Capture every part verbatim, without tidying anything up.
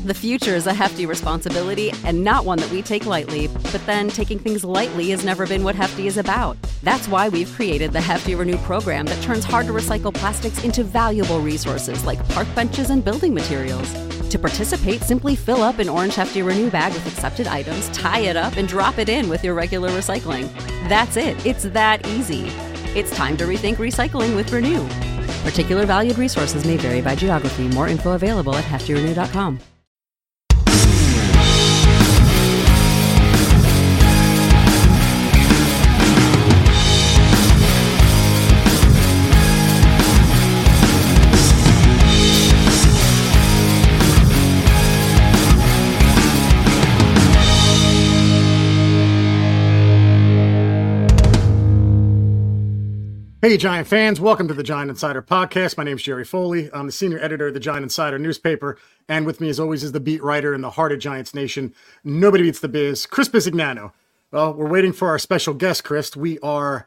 The future is a hefty responsibility and not one that we take lightly, but then taking things lightly has never been what Hefty is about. That's why we've created the Hefty Renew program that turns hard-to-recycle plastics into valuable resources like park benches and building materials. To participate, simply fill up an orange Hefty Renew bag with accepted items, tie it up, and drop it in with your regular recycling. That's it. It's that easy. It's time to rethink recycling with Renew. Particular valued resources may vary by geography. More info available at hefty renew dot com. Hey, Giant fans. Welcome to the Giant Insider Podcast. My name is Jerry Foley. I'm the senior editor of the Giant Insider newspaper. And with me, as always, is the beat writer in the heart of Giants Nation. Nobody beats the biz, Chris Bisignano. Well, we're waiting for our special guest, Chris. We are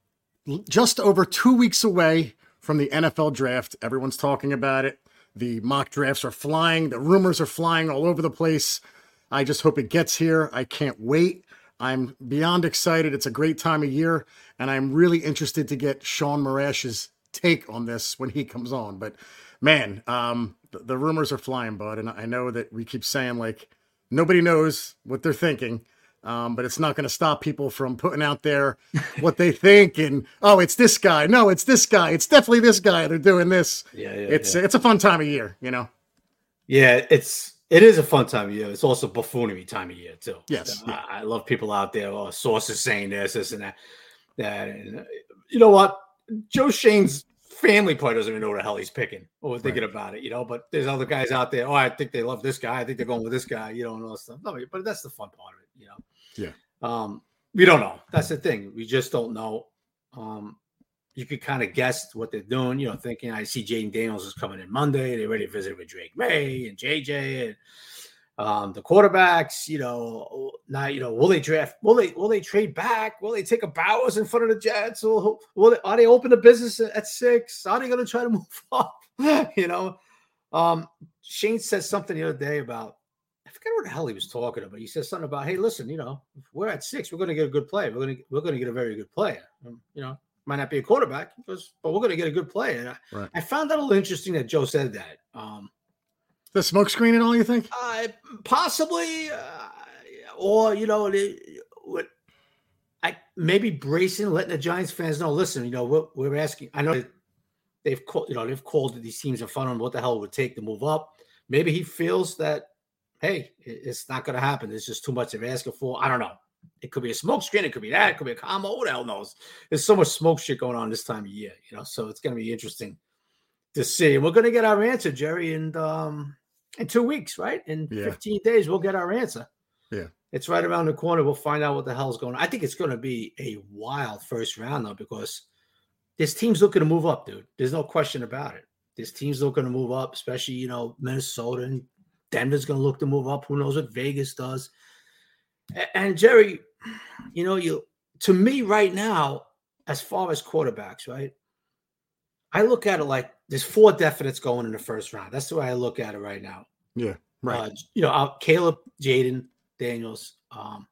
just over two weeks away from the N F L draft. Everyone's talking about it. The mock drafts are flying. The rumors are flying all over the place. I just hope it gets here. I can't wait. I'm beyond excited. It's a great time of year, and I'm really interested to get Sean Marash's take on this when he comes on. But, man, um, the, the rumors are flying, bud, and I know that we keep saying, like, nobody knows what they're thinking, um, but it's not going to stop people from putting out there what they think and, oh, it's this guy. No, it's this guy. It's definitely this guy. They're doing this. Yeah, yeah, it's yeah. It's a fun time of year, you know? Yeah, it's it is a fun time of year. It's also buffoonery time of year too. Yes, So yeah. I, I love people out there. Oh, sources saying this, this, and that. That and, uh, you know what? Joe Shane's family probably doesn't even know what the hell he's picking or thinking Right. about it. You know, but there's other guys out there. Oh, I think they love this guy. I think they're going with this guy. You know, and all that stuff. No, but that's the fun part of it. You know. Yeah. Um, we don't know. That's the thing. We just don't know. Um, you could kind of guess what they're doing, you know, thinking I see Jaden Daniels is coming in Monday. They already visited with Drake May and J J and um, the quarterbacks, you know, now, you know, will they draft? Will they, will they trade back? Will they take a Bowers in front of the Jets? Will, will they, are they open the business at six? Are they going to try to move up? You know, um, Shane said something the other day about, I forget what the hell he was talking about. He said something about, hey, listen, you know, if we're at six, we're going to get a good player. We're going to, we're going to get a very good player. Um, you know, might not be a quarterback, because, but we're going to get a good player. And I, Right. I found that a little interesting that Joe said that. Um, The smoke screen and all, you think? uh, possibly, uh, or, you know, they, what, I maybe bracing, letting the Giants fans know, listen, you know, we're, we're asking, I know they've called, you know, they've called these teams in front of them what the hell it would take to move up. Maybe he feels that, hey, it's not going to happen. It's just too much of asking for. I don't know. It could be a smoke screen. It could be that. It could be a combo. Who the hell knows? There's so much smoke shit going on this time of year, you know, so it's going to be interesting to see. And we're going to get our answer, Jerry, in, um, in two weeks, right? In Yeah. fifteen days, we'll get our answer. Yeah. It's right around the corner. We'll find out what the hell's going on. I think it's going to be a wild first round, though, because this team's looking to move up, dude. There's no question about it. This team's looking to move up, especially, you know, Minnesota and Denver's going to look to move up. Who knows what Vegas does? And Jerry, you know, you to me right now, as far as quarterbacks, right? I look at it like there's four definites going in the first round. That's the way I look at it right now. Yeah. Right. Uh, you know, uh, Caleb, Jaden Daniels, um,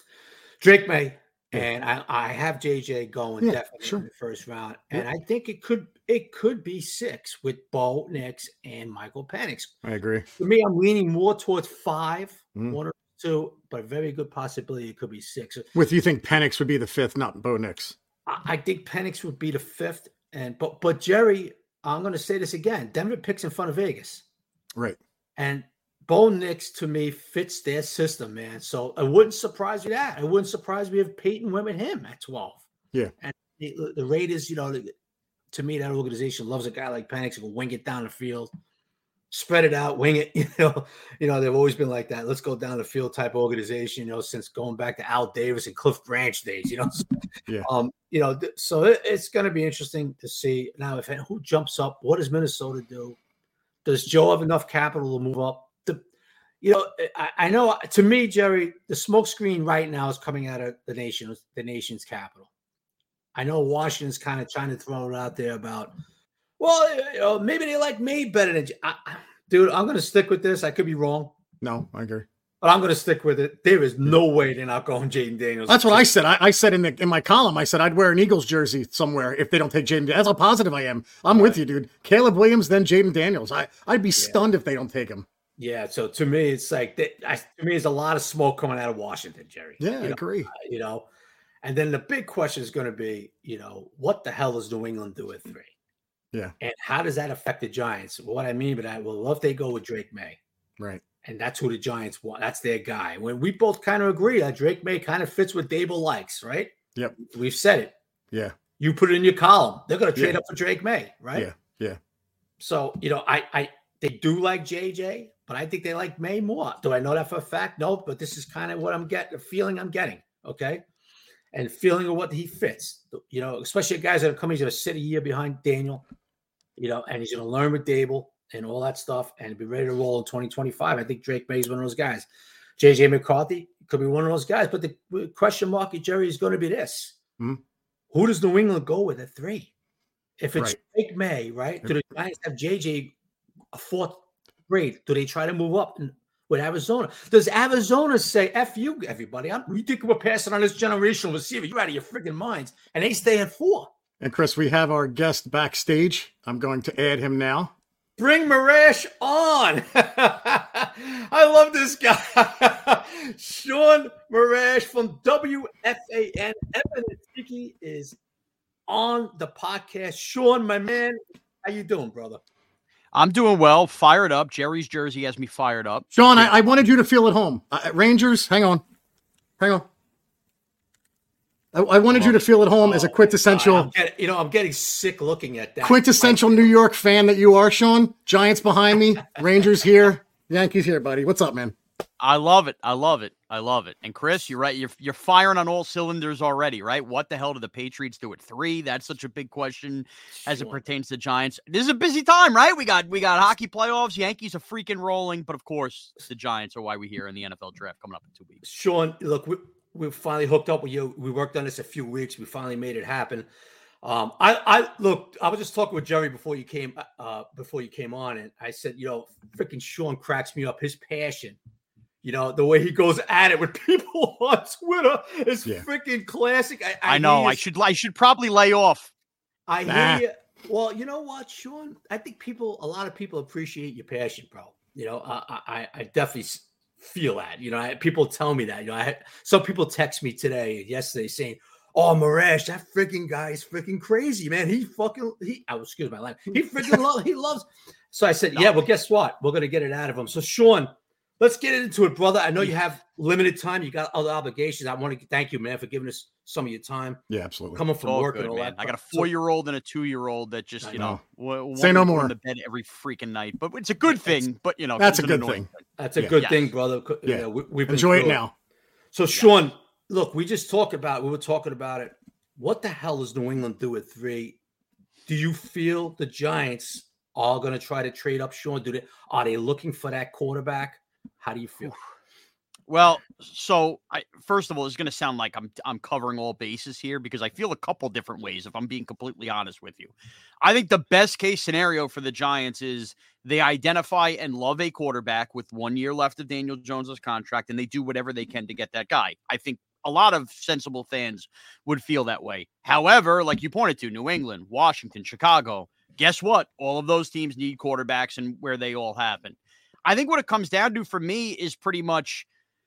Drake May, Yeah. and I, I have J J going Yeah, definitely sure. in the first round. Yeah. And I think it could it could be six with Bo Nix and Michael Penix. I agree. For me, I'm leaning more towards five, Mm. one or two, but very good possibility it could be six. With you think Penix would be the fifth, not Bo Nix. I, I think Penix would be the fifth. And but but Jerry, I'm going to say this again. Denver picks in front of Vegas. Right. And Bo Nix, to me, fits their system, man. So it wouldn't surprise me that. It wouldn't surprise me if Peyton went with him at twelve. Yeah. And the, the Raiders, you know, to me, that organization loves a guy like Penix who will wing it down the field, spread it out, wing it. You know, you know, they've always been like that. Let's go down the field type organization, you know, since going back to Al Davis and Cliff Branch days, you know. Yeah. Um, you know, th- so it, it's going to be interesting to see now if who jumps up. What does Minnesota do? Does Joe have enough capital to move up? The, you know, I, I know to me, Jerry, the smoke screen right now is coming out of the nation, the nation's capital. I know Washington's kind of trying to throw it out there about, well, you know, maybe they like me better than I, Dude, I'm going to stick with this. I could be wrong. No, I agree. But I'm going to stick with it. There is no way they're not going Jaden Daniels. That's what I said. I, I said in the in my column, I said I'd wear an Eagles jersey somewhere if they don't take Jaden. That's how positive I am. I'm right. with you, dude. Caleb Williams, then Jaden Daniels. I, I'd be yeah. stunned if they don't take him. Yeah, so to me, it's like, they, I, to me, there's a lot of smoke coming out of Washington, Jerry. Yeah, you I know, agree. Uh, you know, and then the big question is going to be, you know, what the hell does New England do at three? Yeah. And how does that affect the Giants? What I mean by that, well, what if they go with Drake May? Right. And that's who the Giants want. That's their guy. When we both kind of agree that Drake May kind of fits what Dable likes, right? Yep. We've said it. Yeah. You put it in your column. They're going to trade yeah. up for Drake May, right? Yeah. Yeah. So, you know, I, I, they do like J J, but I think they like May more. Do I know that for a fact? No, but this is kind of what I'm getting, the feeling I'm getting. Okay. And feeling of what he fits, you know, especially guys that are coming, he's going to sit a year behind Daniel, you know, and he's going to learn with Dable and all that stuff and be ready to roll in twenty twenty-five. I think Drake May is one of those guys. J J McCarthy could be one of those guys, but the question mark, Jerry, is going to be this. Hmm? Who does New England go with at three? If it's right. Drake May, right? Do the Giants have J J a fourth grade? Do they try to move up and, with Arizona? Does Arizona say, F you, everybody? I'm, you think we're passing on this generational receiver? You're out of your freaking minds. And they stay at four. And Chris, we have our guest backstage. I'm going to add him now. Bring Marash on. I love this guy. Sean Marash from W F A N. Evan Tiki is on the podcast. Sean, my man, how you doing, brother? I'm doing well. Fired up. Jerry's jersey has me fired up. Sean, I, I wanted you to feel at home. Uh, Rangers, hang on. Hang on. I, I wanted you to feel at home oh, as a quintessential, I'm getting, you know, I'm getting sick looking at that. Quintessential New York fan that you are, Sean. Giants behind me, Rangers here, Yankees here, buddy. What's up, man? I love it. I love it. I love it. And Chris, you're right. You're you're firing on all cylinders already, right? What the hell do the Patriots do at three? That's such a big question as sure. it pertains to Giants. This is a busy time, right? We got we got hockey playoffs. Yankees are freaking rolling, but of course, the Giants are why we're here in the N F L draft coming up in two weeks. Sean, look, we we finally hooked up with you. We worked on this a few weeks. We finally made it happen. Um, I, I look, I was just talking with Jerry before you came, uh, before you came on, and I said, you know, freaking Sean cracks me up. His passion, you know, the way he goes at it with people on Twitter is yeah. freaking classic. I, I, I know. I should, I should probably lay off. I nah. hear you. Well, you know what, Sean? I think people, a lot of people appreciate your passion, bro. You know, I, I, I definitely feel that. You know, I, people tell me that. You know, I had some people text me today, yesterday, saying, "Oh, Marash, that freaking guy is freaking crazy, man. He fucking he." I was excuse my language. He freaking loves. He loves. So I said, "Yeah, well, guess what? We're gonna get it out of him." So, Sean, let's get into it, brother. I know you have limited time. You got other obligations. I want to thank you, man, for giving us some of your time. Yeah, absolutely. Coming from all work good, and all man. that. I got a four-year-old and a two-year-old that just, I you know, know. Say no more. In the bed every freaking night. But it's a good thing. But you know, that's a an good thing. thing. That's a yeah. good yes. thing, brother. Yeah, you know, we, we've enjoy it now. So, Sean, yes. look, we just talked about. We were talking about it. What the hell does New England do at three? Do you feel the Giants are going to try to trade up, Sean? Do they? Are they looking for that quarterback? How do you feel? Well, so I first of all, it's going to sound like I'm I'm covering all bases here because I feel a couple different ways, if I'm being completely honest with you. I think the best case scenario for the Giants is they identify and love a quarterback with one year left of Daniel Jones's contract, and they do whatever they can to get that guy. I think a lot of sensible fans would feel that way. However, like you pointed to, New England, Washington, Chicago, guess what? All of those teams need quarterbacks and where they all happen. I think what it comes down to for me is pretty much,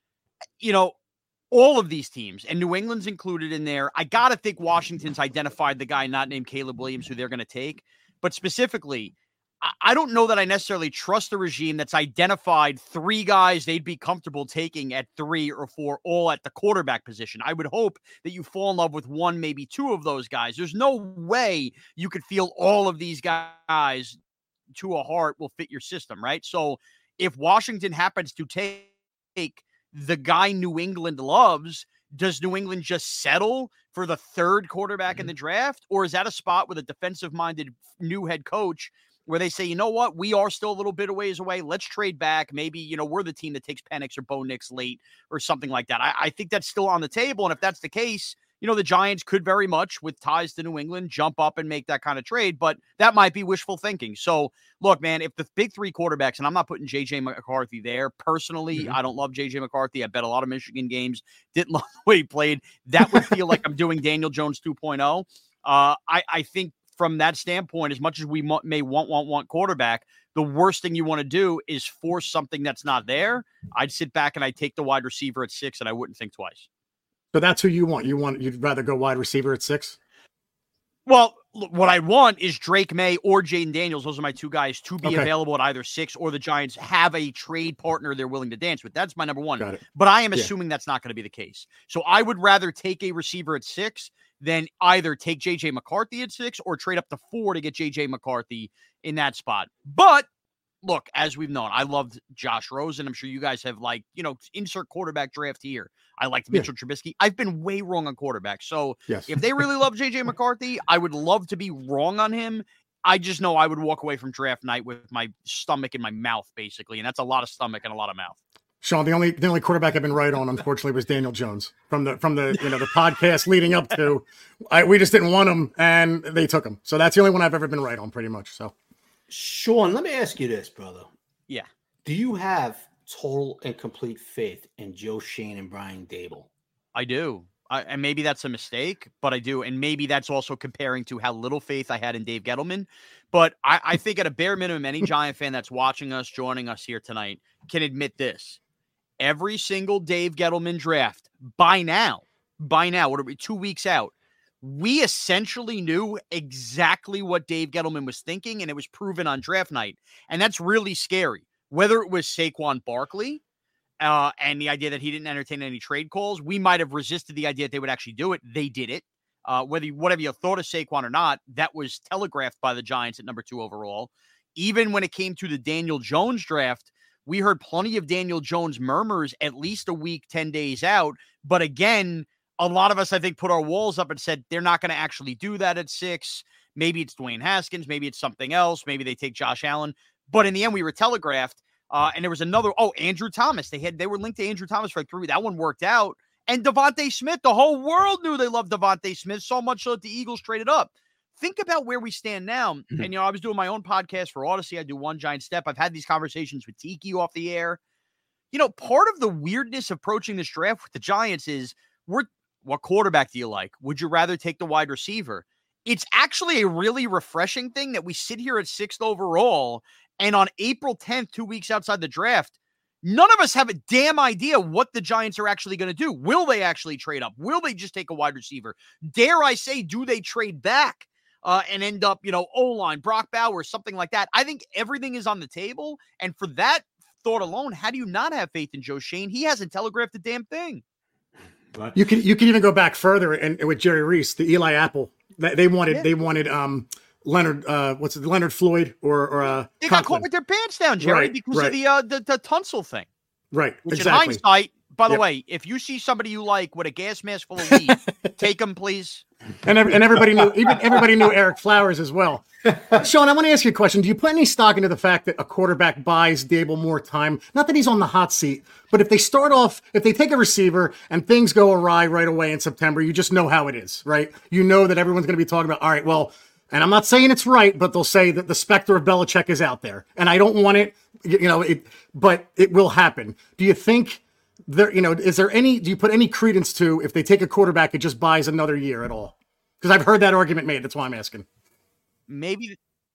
you know, all of these teams, and New England's included in there. I got to think Washington's identified the guy not named Caleb Williams who they're going to take. But specifically, I don't know that I necessarily trust the regime that's identified three guys they'd be comfortable taking at three or four, all at the quarterback position. I would hope that you fall in love with one, maybe two of those guys. There's no way you could feel all of these guys to a heart will fit your system, right? So if Washington happens to take the guy New England loves, does New England just settle for the third quarterback mm-hmm. in the draft? Or is that a spot with a defensive-minded new head coach where they say, you know what, we are still a little bit of ways away. Let's trade back. Maybe, you know, we're the team that takes Penix or Bo Nix late or something like that. I, I think that's still on the table. And if that's the case, you know, the Giants could very much, with ties to New England, jump up and make that kind of trade, but that might be wishful thinking. So, look, man, if the big three quarterbacks, and I'm not putting J J McCarthy there personally, mm-hmm. I don't love J J McCarthy. I bet a lot of Michigan games, didn't love the way he played. That would feel like I'm doing Daniel Jones two point oh. Uh, I, I think from that standpoint, as much as we mo- may want, want, want quarterback, the worst thing you want to do is force something that's not there. I'd sit back and I'd take the wide receiver at six, and I wouldn't think twice. So that's who you want. You want, you'd rather go wide receiver at six? Well, what I want is Drake May or Jaden Daniels. Those are my two guys to be okay. available at either six, or the Giants have a trade partner they're willing to dance with. That's my number one. Got it. But I am yeah. assuming that's not going to be the case. So I would rather take a receiver at six than either take J J McCarthy at six or trade up to four to get J J McCarthy in that spot. But look, as we've known, I loved Josh Rosen. I'm sure you guys have, like, you know, insert quarterback draft here. I liked Mitchell yeah. Trubisky. I've been way wrong on quarterback. So yes. if they really love J J McCarthy, I would love to be wrong on him. I just know I would walk away from draft night with my stomach in my mouth, basically. And that's a lot of stomach and a lot of mouth. Sean, the only the only quarterback I've been right on, unfortunately, was Daniel Jones from the from the you know the podcast leading up to. I, we just didn't want him, and they took him. So that's the only one I've ever been right on, pretty much. So, Sean, let me ask you this, brother. Yeah. Do you have total and complete faith in Joe Schoen and Brian Daboll? I do. I, and maybe that's a mistake, but I do. And maybe that's also comparing to how little faith I had in Dave Gettleman. But I, I think at a bare minimum, any Giant fan that's watching us, joining us here tonight, can admit this. Every single Dave Gettleman draft, by now, by now, what are we, two weeks out, we essentially knew exactly what Dave Gettleman was thinking, and it was proven on draft night. And that's really scary. Whether it was Saquon Barkley uh, and the idea that he didn't entertain any trade calls, we might have resisted the idea that they would actually do it. They did it. Uh, whether you, whatever you thought of Saquon or not, that was telegraphed by the Giants at number two overall. Even when it came to the Daniel Jones draft, we heard plenty of Daniel Jones murmurs at least a week, ten days out. But again, a lot of us, I think, put our walls up and said they're not going to actually do that at six. Maybe it's Dwayne Haskins. Maybe it's something else. Maybe they take Josh Allen. But in the end, we were telegraphed. Uh, and there was another, oh, Andrew Thomas. They had they were linked to Andrew Thomas for like three. That one worked out. And Devontae Smith, the whole world knew they loved Devontae Smith so much so that the Eagles traded up. Think about where we stand now. Mm-hmm. And, you know, I was doing my own podcast for Odyssey. I do One Giant Step. I've had these conversations with Tiki off the air. You know, part of the weirdness approaching this draft with the Giants is, we're, what quarterback do you like? Would you rather take the wide receiver? It's actually a really refreshing thing that we sit here at sixth overall, and on April tenth, two weeks outside the draft, none of us have a damn idea what the Giants are actually going to do. Will they actually trade up? Will they just take a wide receiver? Dare I say, do they trade back uh, and end up, you know, O-line, Brock Bowers, something like that? I think everything is on the table. And for that thought alone, how do you not have faith in Joe Schoen? He hasn't telegraphed a damn thing. But you can you can even go back further and, and with Jerry Reese, the Eli Apple. They, they wanted yeah. they wanted um Leonard, uh, what's it, Leonard Floyd or or uh, they got Conklin. Caught with their pants down, Jerry, right, because right. of the uh the, the Tunsil thing. Right, Which exactly. in hindsight, by the yep. way, if you see somebody you like with a gas mask full of weed, take him, please. And every, and everybody knew, even everybody knew Eric Flowers as well. Sean, I want to ask you a question. Do you put any stock into the fact that a quarterback buys Daboll more time? Not that he's on the hot seat, but if they start off, if they take a receiver and things go awry right away in September, you just know how it is, right? You know that everyone's going to be talking about, all right, well, and I'm not saying it's right, but they'll say that the specter of Belichick is out there. And I don't want it, you know, it, but it will happen. Do you think there, you know, is there any, do you put any credence to if they take a quarterback, it just buys another year at all? Because I've heard that argument made. That's why I'm asking. Maybe,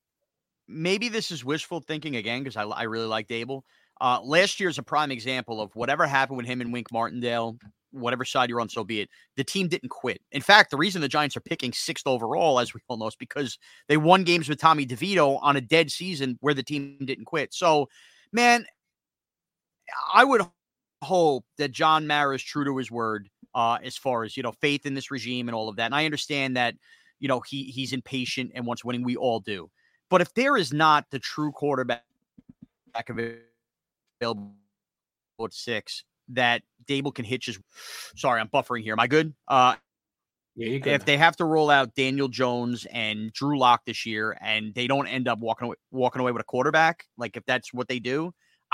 maybe this is wishful thinking again, because I, I really like Daboll. Uh, last year's a prime example of whatever happened with him and Wink Martindale, whatever side you're on, so be it. The team didn't quit. In fact, the reason the Giants are picking sixth overall, as we all know, is because they won games with Tommy DeVito on a dead season where the team didn't quit. So, man, I would hope that John Mara is true to his word uh, as far as, you know, faith in this regime and all of that. And I understand that, you know, he he's impatient and wants winning. We all do. But if there is not the true quarterback available at six, that Daboll can hitch his. Sorry, I'm buffering here. Am I good? Uh, yeah, you're good. If they have to roll out Daniel Jones and Drew Lock this year, and they don't end up walking away, walking away with a quarterback, like if that's what they do,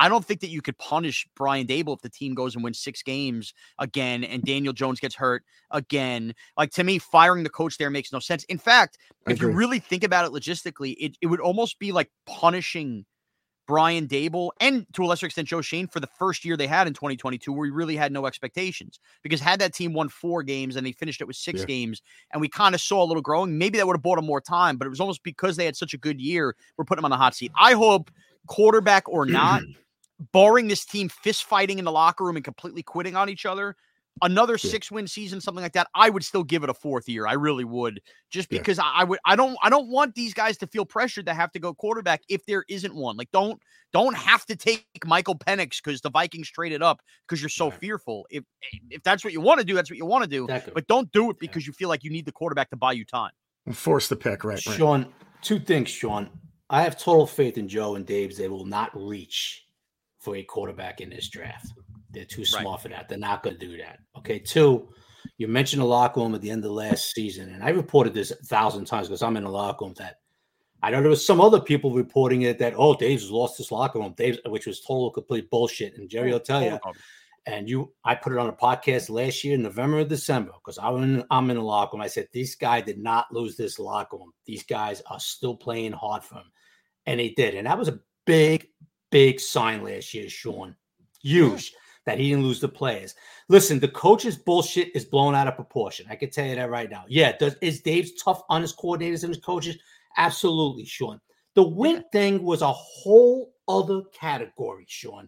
I don't think that you could punish Brian Daboll if the team goes and wins six games again and Daniel Jones gets hurt again. Like, to me, firing the coach there makes no sense. In fact, if you really think about it logistically, it, it would almost be like punishing Brian Daboll and, to a lesser extent, Joe Schoen for the first year they had in twenty twenty-two, where we really had no expectations. Because had that team won four games and they finished it with six yeah. games, and we kind of saw a little growing, maybe that would have bought them more time. But it was almost because they had such a good year, we're putting them on the hot seat. I hope, quarterback or not, barring this team fist fighting in the locker room and completely quitting on each other, another yeah. six win season, something like that, I would still give it a fourth year. I really would, just because yeah. I, I would. I don't. I don't want these guys to feel pressured to have to go quarterback if there isn't one. Like, don't don't have to take Michael Penix because the Vikings traded up because you're so yeah. fearful. If if that's what you want to do, that's what you want to do. Exactly. But don't do it because yeah. you feel like you need the quarterback to buy you time. And force the pick, right? Sean, right. two things, Sean. I have total faith in Joe and Dave's. They will not reach for a quarterback in this draft. They're too smart right. for that. They're not going to do that. Okay. Two, you mentioned the locker room at the end of last season, and I reported this a thousand times because I'm in the locker room. That I know there was some other people reporting it that, oh, Dave's lost his locker room, Dave's, which was total complete bullshit. And Jerry will tell you. And you, I put it on a podcast last year, November or December, because I'm in, I'm in the locker room. I said, this guy did not lose this locker room. These guys are still playing hard for him. And they did. And that was a big, big sign last year, Sean. Huge. That he didn't lose the players. Listen, the coach's bullshit is blown out of proportion. I can tell you that right now. Yeah, does is Dave's tough on his coordinators and his coaches? Absolutely, Sean. The Wink thing was a whole other category, Sean.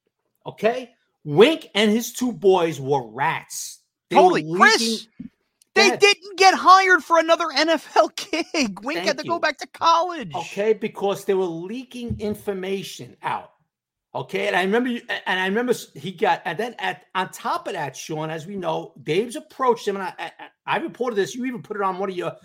Okay? Wink and his two boys were rats. They Holy were Chris! They that. didn't get hired for another N F L gig. Wink Thank had to you. go back to college. Okay, because they were leaking information out. Okay, and I remember, you, and I remember he got, and then at on top of that, Sean, as we know, Dave's approached him, and I, I, I reported this. You even put it on one of your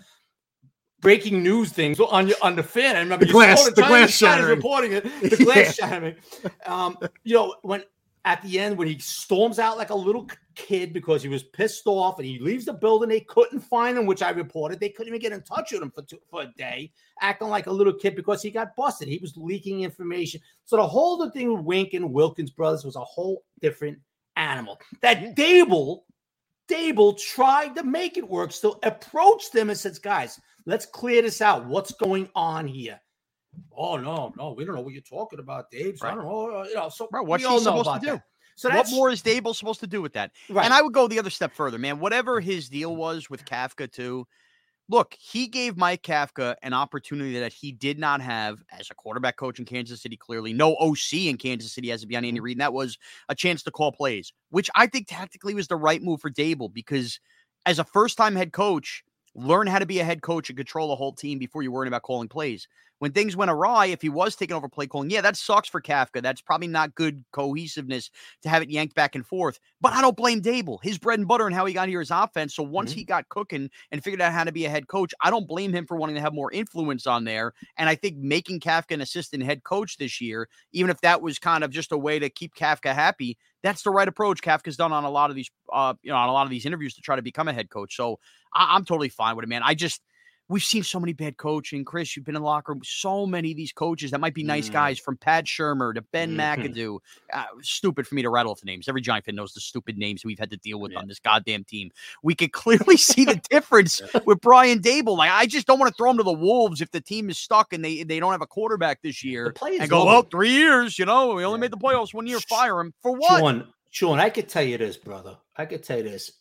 breaking news things on your on the fan. I remember the glass, the, the glass shattering, reporting it, the glass yeah. shattering. Um, you know, when at the end when he storms out like a little kid because he was pissed off, and he leaves the building, they couldn't find him, which I reported. They couldn't even get in touch with him for two, for a day, acting like a little kid because he got busted. He was leaking information. So the whole the thing with Wink and Wilkins brothers was a whole different animal. That yeah. Daboll, Daboll tried to make it work, still approached them and says, guys, let's clear this out. What's going on here? Oh, no, no, we don't know what you're talking about, Dave. So right. I don't know. You know, so right. What's he supposed to do? That. So what more is Daboll supposed to do with that? Right. And I would go the other step further, man. Whatever his deal was with Kafka, too, look, he gave Mike Kafka an opportunity that he did not have as a quarterback coach in Kansas City, clearly. No O C in Kansas City as a beyond Andy Reid, and that was a chance to call plays, which I think tactically was the right move for Daboll because as a first-time head coach, learn how to be a head coach and control a whole team before you're worrying about calling plays. When things went awry, if he was taking over play calling, yeah, that sucks for Kafka. That's probably not good cohesiveness to have it yanked back and forth. But I don't blame Daboll. His bread and butter and how he got here is offense. So once mm-hmm. he got cooking and figured out how to be a head coach, I don't blame him for wanting to have more influence on there. And I think making Kafka an assistant head coach this year, even if that was kind of just a way to keep Kafka happy, that's the right approach Kafka's done on a lot of these, uh, you know, on a lot of these interviews to try to become a head coach. So I- I'm totally fine with it, man. I just, we've seen so many bad coaching. Chris, you've been in the locker room. So many of these coaches that might be nice mm. guys, from Pat Shurmur to Ben mm-hmm. McAdoo. Uh, stupid for me to rattle off the names. Every Giant fan knows the stupid names we've had to deal with yeah. on this goddamn team. We could clearly see the difference with Brian Daboll. Like, I just don't want to throw him to the wolves if the team is stuck and they, they don't have a quarterback this year. And go, well, three years, you know, we only yeah. made the playoffs one year. Fire him. For what? Sean, Sean, I could tell you this, brother. I could tell you this.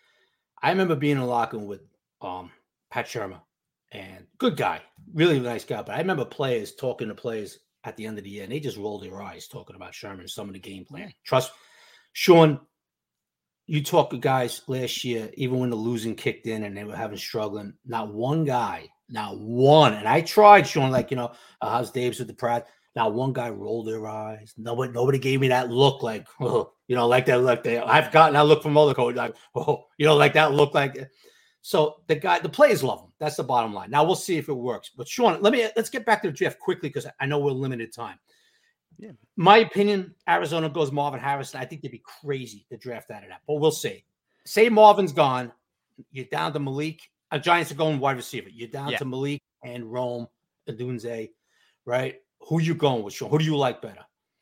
I remember being in the locker room with um, Pat Shurmur. And good guy, really nice guy. But I remember players talking to players at the end of the year, and they just rolled their eyes talking about Shurmur and some of the game plan. Trust, Sean, you talk to guys last year, even when the losing kicked in and they were having struggling, not one guy, not one. And I tried, Sean, like, you know, uh, how's Dave's with the pride? Not one guy rolled their eyes. Nobody, nobody gave me that look like, oh, you know, like that look. They, I've gotten that look from other coaches, like, oh, you know, like that look like. So the guy, the players love him. That's the bottom line. Now we'll see if it works. But Sean, let me let's get back to the draft quickly because I know we're limited time. Yeah. My opinion, Arizona goes Marvin Harrison. I think they'd be crazy to draft out of that, but we'll see. Say Marvin's gone, you're down to Malik. Uh, Giants are going wide receiver. You're down yeah. to Malik and Rome, Odunze, right? Who you going with, Sean? Who do you like better?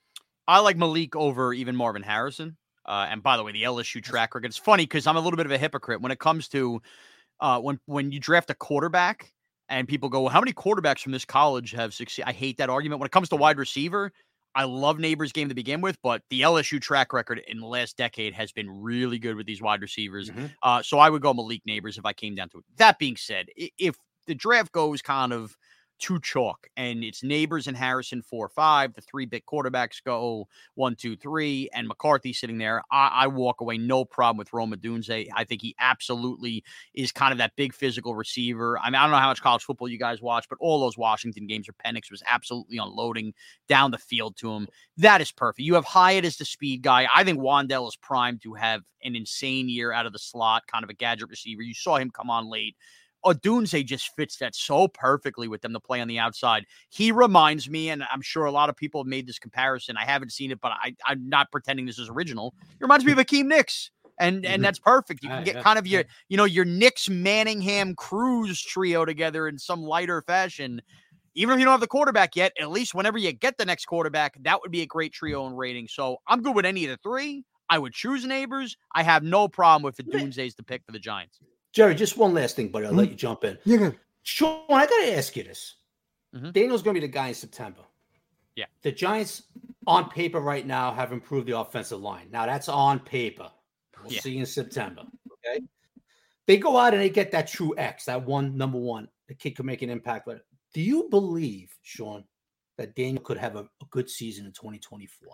I like Malik over even Marvin Harrison. Uh, and by the way, the L S U track record, it's funny because I'm a little bit of a hypocrite when it comes to uh, when when you draft a quarterback and people go, well, how many quarterbacks from this college have succeeded? I hate that argument. When it comes to wide receiver, I love Neighbors' game to begin with, but the L S U track record in the last decade has been really good with these wide receivers. Mm-hmm. Uh, so I would go Malik Neighbors if I came down to it. That being said, if the draft goes kind of to chalk and it's Neighbors and Harrison four five, the three big quarterbacks go one two three, and McCarthy sitting there, I, I walk away no problem with Rome Odunze. I think he absolutely is kind of that big physical receiver. I mean, I don't know how much college football you guys watch, but all those Washington games where Penix was absolutely unloading down the field to him. That is perfect. You have Hyatt as the speed guy. I think Wandell is primed to have an insane year out of the slot, kind of a gadget receiver. You saw him come on late. Odunze just fits that so perfectly with them to play on the outside. He reminds me, and I'm sure a lot of people have made this comparison. I haven't seen it, but I, I'm not pretending this is original. He reminds me of Akeem Nicks, and and that's perfect. You can get kind of your, you know, your Nicks, Manningham, Cruz trio together in some lighter fashion. Even if you don't have the quarterback yet, at least whenever you get the next quarterback, that would be a great trio in rating. So I'm good with any of the three. I would choose Neighbors. I have no problem with Odunze is the pick for the Giants. Jerry, just one last thing, buddy. I'll mm-hmm. let you jump in. Yeah. Sean, I got to ask you this. Mm-hmm. Daniel's going to be the guy in September. Yeah. The Giants, on paper right now, have improved the offensive line. Now, that's on paper. We'll yeah. see in September. Okay. They go out and they get that true X, that one, number one. The kid could make an impact. But do you believe, Sean, that Daniel could have a, a good season in twenty twenty-four?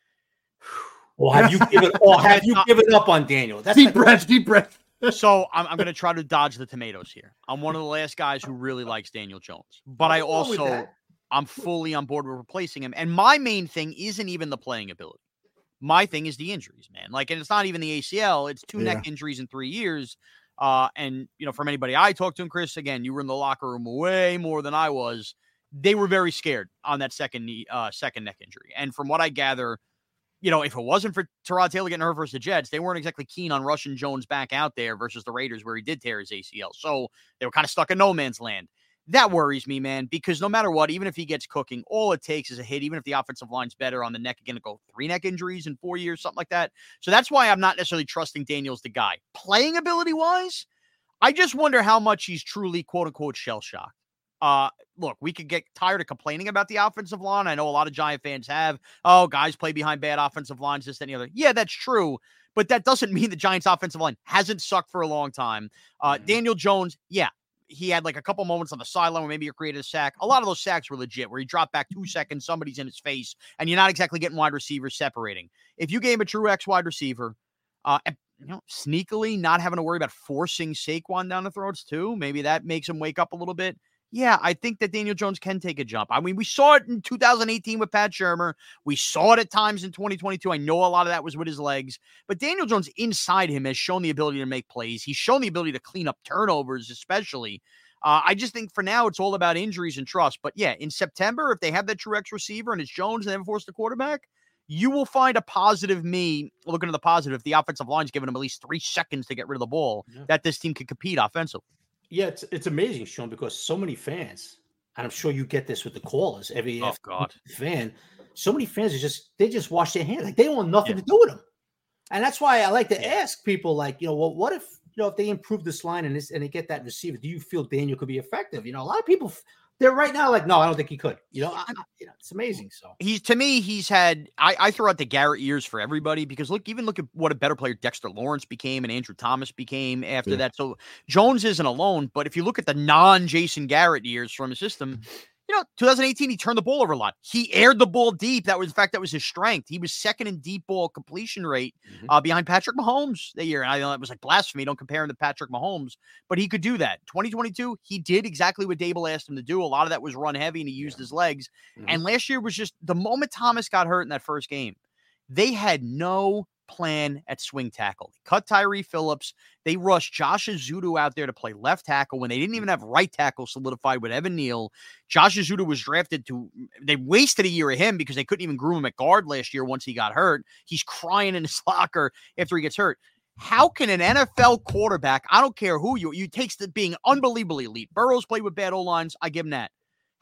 Or have you given, or have you given up on Daniel? That's deep breath, deep breath. So I'm, I'm going to try to dodge the tomatoes here. I'm one of the last guys who really likes Daniel Jones, but I also, I'm fully on board with replacing him. And my main thing isn't even the playing ability. My thing is the injuries, man. Like, and it's not even the A C L. It's two yeah. neck injuries in three years. Uh, and, you know, from anybody I talked to, and Chris, again, you were in the locker room way more than I was. They were very scared on that second knee, uh, second neck injury. And from what I gather, you know, if it wasn't for Tyrod Taylor getting hurt versus the Jets, they weren't exactly keen on rushing Jones back out there versus the Raiders where he did tear his A C L. So they were kind of stuck in no man's land. That worries me, man, because no matter what, even if he gets cooking, all it takes is a hit, even if the offensive line's better on the neck, again, to go three neck injuries in four years, something like that. So that's why I'm not necessarily trusting Daniels the guy. Playing ability-wise, I just wonder how much he's truly, quote-unquote, shell-shocked. Uh, look, we could get tired of complaining about the offensive line. I know a lot of Giant fans have. Oh, guys play behind bad offensive lines, this, that, and the other. Yeah, that's true. But that doesn't mean the Giants' offensive line hasn't sucked for a long time. Uh, mm-hmm. Daniel Jones, yeah, he had like a couple moments on the sideline where maybe he created a sack. A lot of those sacks were legit, where he dropped back two seconds, somebody's in his face, and you're not exactly getting wide receivers separating. If you gave him a true X wide receiver, uh, and, you know, sneakily not having to worry about forcing Saquon down the throats too, maybe that makes him wake up a little bit. Yeah, I think that Daniel Jones can take a jump. I mean, we saw it in two thousand eighteen with Pat Shurmur. We saw it at times in twenty twenty-two. I know a lot of that was with his legs. But Daniel Jones inside him has shown the ability to make plays. He's shown the ability to clean up turnovers, especially. Uh, I just think for now it's all about injuries and trust. But yeah, in September, if they have that true X receiver and it's Jones and they haven't forced the quarterback, you will find a positive me looking at the positive. If the offensive line's giving him at least three seconds to get rid of the ball, yeah. that this team could compete offensively. Yeah, it's it's amazing, Sean, because so many fans, and I'm sure you get this with the callers, every oh, God. fan, so many fans are just, they just wash their hands. Like, they want nothing yeah. to do with them. And that's why I like to yeah. ask people, like, you know, well, what if, you know, if they improve this line and this, and they get that receiver, do you feel Daniel could be effective? You know, a lot of people, they're right now like, no, I don't think he could. You know, I, I, you know, it's amazing. So he's, to me, he's had, I, I throw out the Garrett years for everybody, because look, even look at what a better player Dexter Lawrence became and Andrew Thomas became after yeah. that. So Jones isn't alone, but if you look at the non-Jason Garrett years from his system, you know, twenty eighteen, he turned the ball over a lot. He aired the ball deep. That was, in fact, that was his strength. He was second in deep ball completion rate mm-hmm. uh, behind Patrick Mahomes that year. And I know that was like blasphemy. Don't compare him to Patrick Mahomes, but he could do that. twenty twenty-two, he did exactly what Dable asked him to do. A lot of that was run heavy, and he used yeah. his legs. Mm-hmm. And last year was just the moment Thomas got hurt in that first game, they had no plan at swing tackle. They cut Tyree Phillips. They rushed Josh Azudu out there to play left tackle when they didn't even have right tackle solidified with Evan Neal. Josh Azudu was drafted to, they wasted a year of him because they couldn't even groom him at guard last year once he got hurt. He's crying in his locker after he gets hurt. How can an N F L quarterback, I don't care who you, you takes to being unbelievably elite. Burrow's played with bad O-lines. I give him that.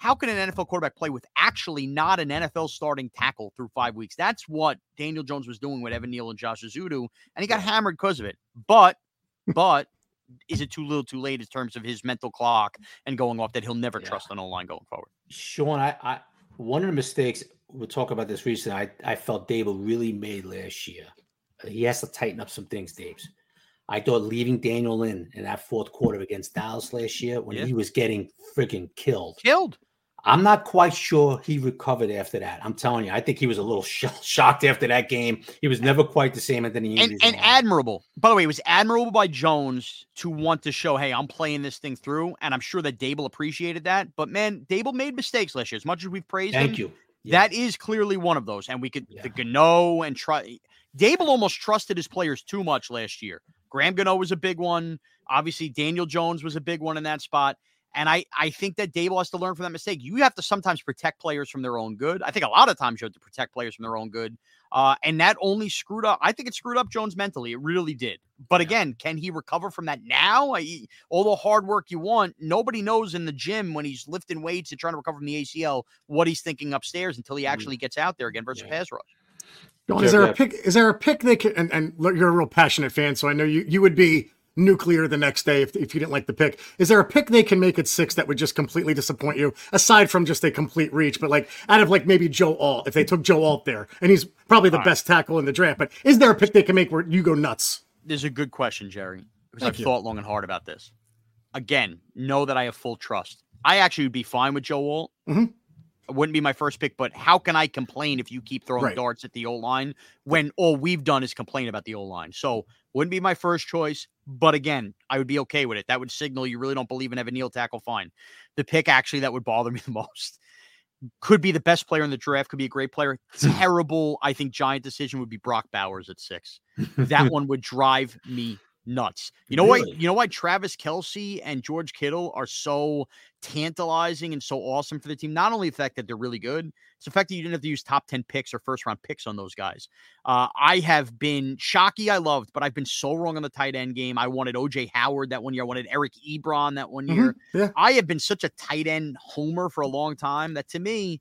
how can an N F L quarterback play with actually not an N F L starting tackle through five weeks? That's what Daniel Jones was doing with Evan Neal and Josh Azudu, and he got hammered because of it. But, but is it too little too late in terms of his mental clock and going off that he'll never yeah. trust an O-line going forward? Sean, I, I one of the mistakes, we'll talk about this recently, I, I felt Daboll really made last year. He has to tighten up some things, Dave's. I thought leaving Daniel in in that fourth quarter against Dallas last year when yeah. he was getting freaking killed. Killed. I'm not quite sure he recovered after that. I'm telling you, I think he was a little sh- shocked after that game. He was never quite the same. And then he and, and admirable. By the way, it was admirable by Jones to want to show, hey, I'm playing this thing through. And I'm sure that Daboll appreciated that. But man, Daboll made mistakes last year. As much as we've praised Thank him, you. Yeah. That is clearly one of those. And we could yeah. the Gano and try. Daboll almost trusted his players too much last year. Graham Gano was a big one. Obviously, Daniel Jones was a big one in that spot. And I, I think that Daboll has to learn from that mistake. You have to sometimes protect players from their own good. I think a lot of times you have to protect players from their own good. Uh, and that only screwed up. I think it screwed up Jones mentally. It really did. But yeah. again, can he recover from that now? I, all the hard work you want, nobody knows in the gym when he's lifting weights and trying to recover from the A C L what he's thinking upstairs until he actually gets out there again versus yeah. pass rush. John, is there a pick? Is there a pick they can? And, and you're a real passionate fan, so I know you you would be nuclear the next day if if you didn't like the pick. Is there a pick they can make at six that would just completely disappoint you, aside from just a complete reach? But like out of like maybe Joe Alt, if they took Joe Alt there, and he's probably the All best right. tackle in the draft. But is there a pick they can make where you go nuts? This is a good question, Jerry, because Thank I've you. thought long and hard about this. Again, know that I have full trust. I actually would be fine with Joe Alt. Mm-hmm. It wouldn't be my first pick, but how can I complain if you keep throwing right. darts at the O-line when all we've done is complain about the O-line? So wouldn't be my first choice, but again, I would be okay with it. That would signal you really don't believe in Evan Neal tackle, fine. The pick actually that would bother me the most could be the best player in the draft, could be a great player. Terrible, I think, giant decision would be Brock Bowers at six. That one would drive me nuts. You know Really? why? You know why Travis Kelce and George Kittle are so tantalizing and so awesome for the team? Not only the fact that they're really good, it's the fact that you didn't have to use top ten picks or first round picks on those guys. Uh, I have been Shockey, I loved, but I've been so wrong on the tight end game. I wanted O J Howard that one year. I wanted Eric Ebron that one year. Mm-hmm. Yeah. I have been such a tight end homer for a long time that to me,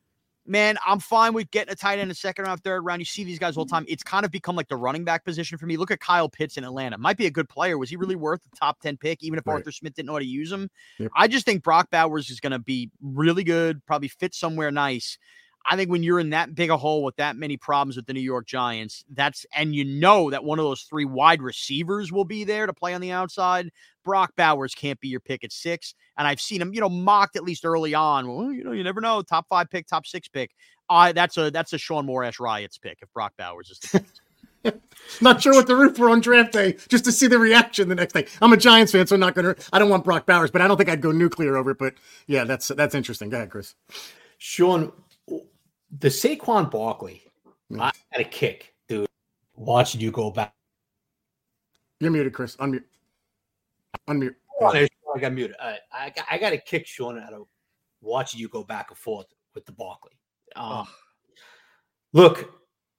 man, I'm fine with getting a tight end in the second round, third round. You see these guys all the time. It's kind of become like the running back position for me. Look at Kyle Pitts in Atlanta. Might be a good player. Was he really worth the top ten pick, even if right. Arthur Smith didn't know how to use him? Yep. I just think Brock Bowers is going to be really good, probably fit somewhere nice. I think when you're in that big a hole with that many problems with the New York Giants, that's and you know that one of those three wide receivers will be there to play on the outside. Brock Bowers can't be your pick at six. And I've seen him, you know, mocked at least early on. Well, you know, you never know. Top five pick, top six pick. I that's a that's a Sean Morash Riots pick if Brock Bowers is the pick. Not sure what the roof were on draft day, just to see the reaction the next day. I'm a Giants fan, so I'm not gonna. I don't want Brock Bowers, but I don't think I'd go nuclear over it. But yeah, that's that's interesting. Go ahead, Chris. Sean, the Saquon Barkley, Mm. I had a kick, dude. Watching you go back. You're muted, Chris. Unmute. Unmute. Oh, I got muted. All right. I got, I got a kick, Sean, out of watching you go back and forth with the Barkley. Um, Oh. Look,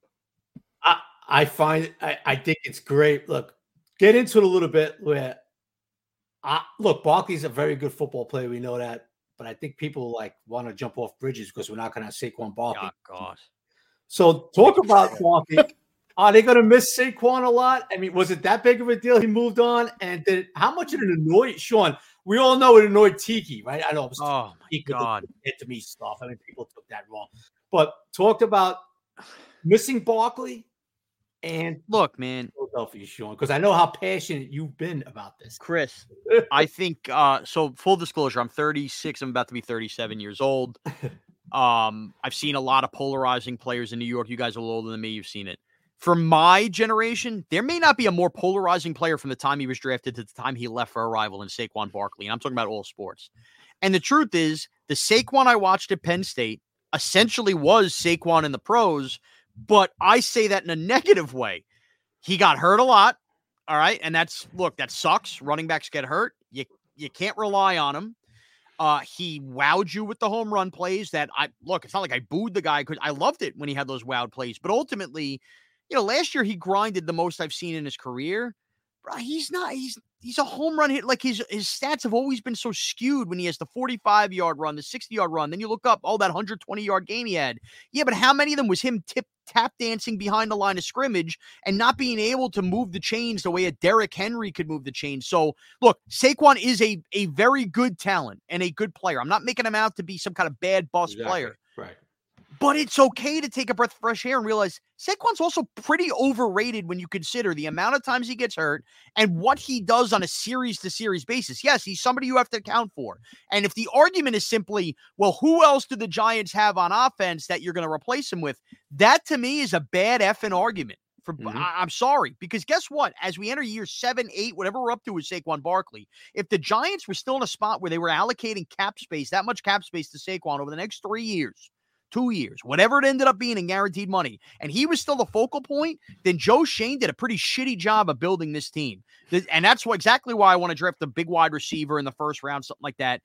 I I find I, I think it's great. Look, get into it a little bit where I look, Barkley's a very good football player. We know that, but I think people like want to jump off bridges because we're not going to have Saquon Barkley. Oh, gosh. So talk about Barkley. Are they going to miss Saquon a lot? I mean, was it that big of a deal? He moved on, and did how much did it annoy Sean? We all know it annoyed Tiki, right? I know it was Oh my God. it to me stuff. I mean, people took that wrong, but talked about missing Barkley and Look, man, Philadelphia, Sean, because I know how passionate you've been about this. Chris, I think uh so full disclosure, I'm thirty-six, I'm about to be thirty-seven years old. Um, I've seen a lot of polarizing players in New York. You guys are a little older than me, you've seen it. For my generation, there may not be a more polarizing player from the time he was drafted to the time he left for arrival in Saquon Barkley. And I'm talking about all sports. And the truth is, the Saquon I watched at Penn State essentially was Saquon in the pros, but I say that in a negative way. He got hurt a lot. All right. And that's, look, that sucks. Running backs get hurt. You, you can't rely on him. Uh, he wowed you with the home run plays that I look, it's not like I booed the guy because I loved it when he had those wowed plays, but ultimately, you know, last year he grinded the most I've seen in his career. Bro, he's not, he's, he's a home run hit. Like his his stats have always been so skewed when he has the forty-five yard run, the sixty yard run. Then you look up, oh, that one hundred twenty yard game he had. Yeah, but how many of them was him tip tap dancing behind the line of scrimmage and not being able to move the chains the way a Derrick Henry could move the chains? So look, Saquon is a a very good talent and a good player. I'm not making him out to be some kind of bad bust Exactly. player. Right. But it's okay to take a breath of fresh air and realize Saquon's also pretty overrated when you consider the amount of times he gets hurt and what he does on a series-to-series basis. Yes, he's somebody you have to account for. And if the argument is simply, well, who else do the Giants have on offense that you're going to replace him with? That, to me, is a bad effing argument. For, mm-hmm. I, I'm sorry, because guess what? As we enter year seven, eight, whatever we're up to with Saquon Barkley, if the Giants were still in a spot where they were allocating cap space, that much cap space to Saquon over the next three years, two years, whatever it ended up being in guaranteed money, and he was still the focal point, then Joe Schoen did a pretty shitty job of building this team. And that's what, exactly why I want to draft a big wide receiver in the first round, something like that.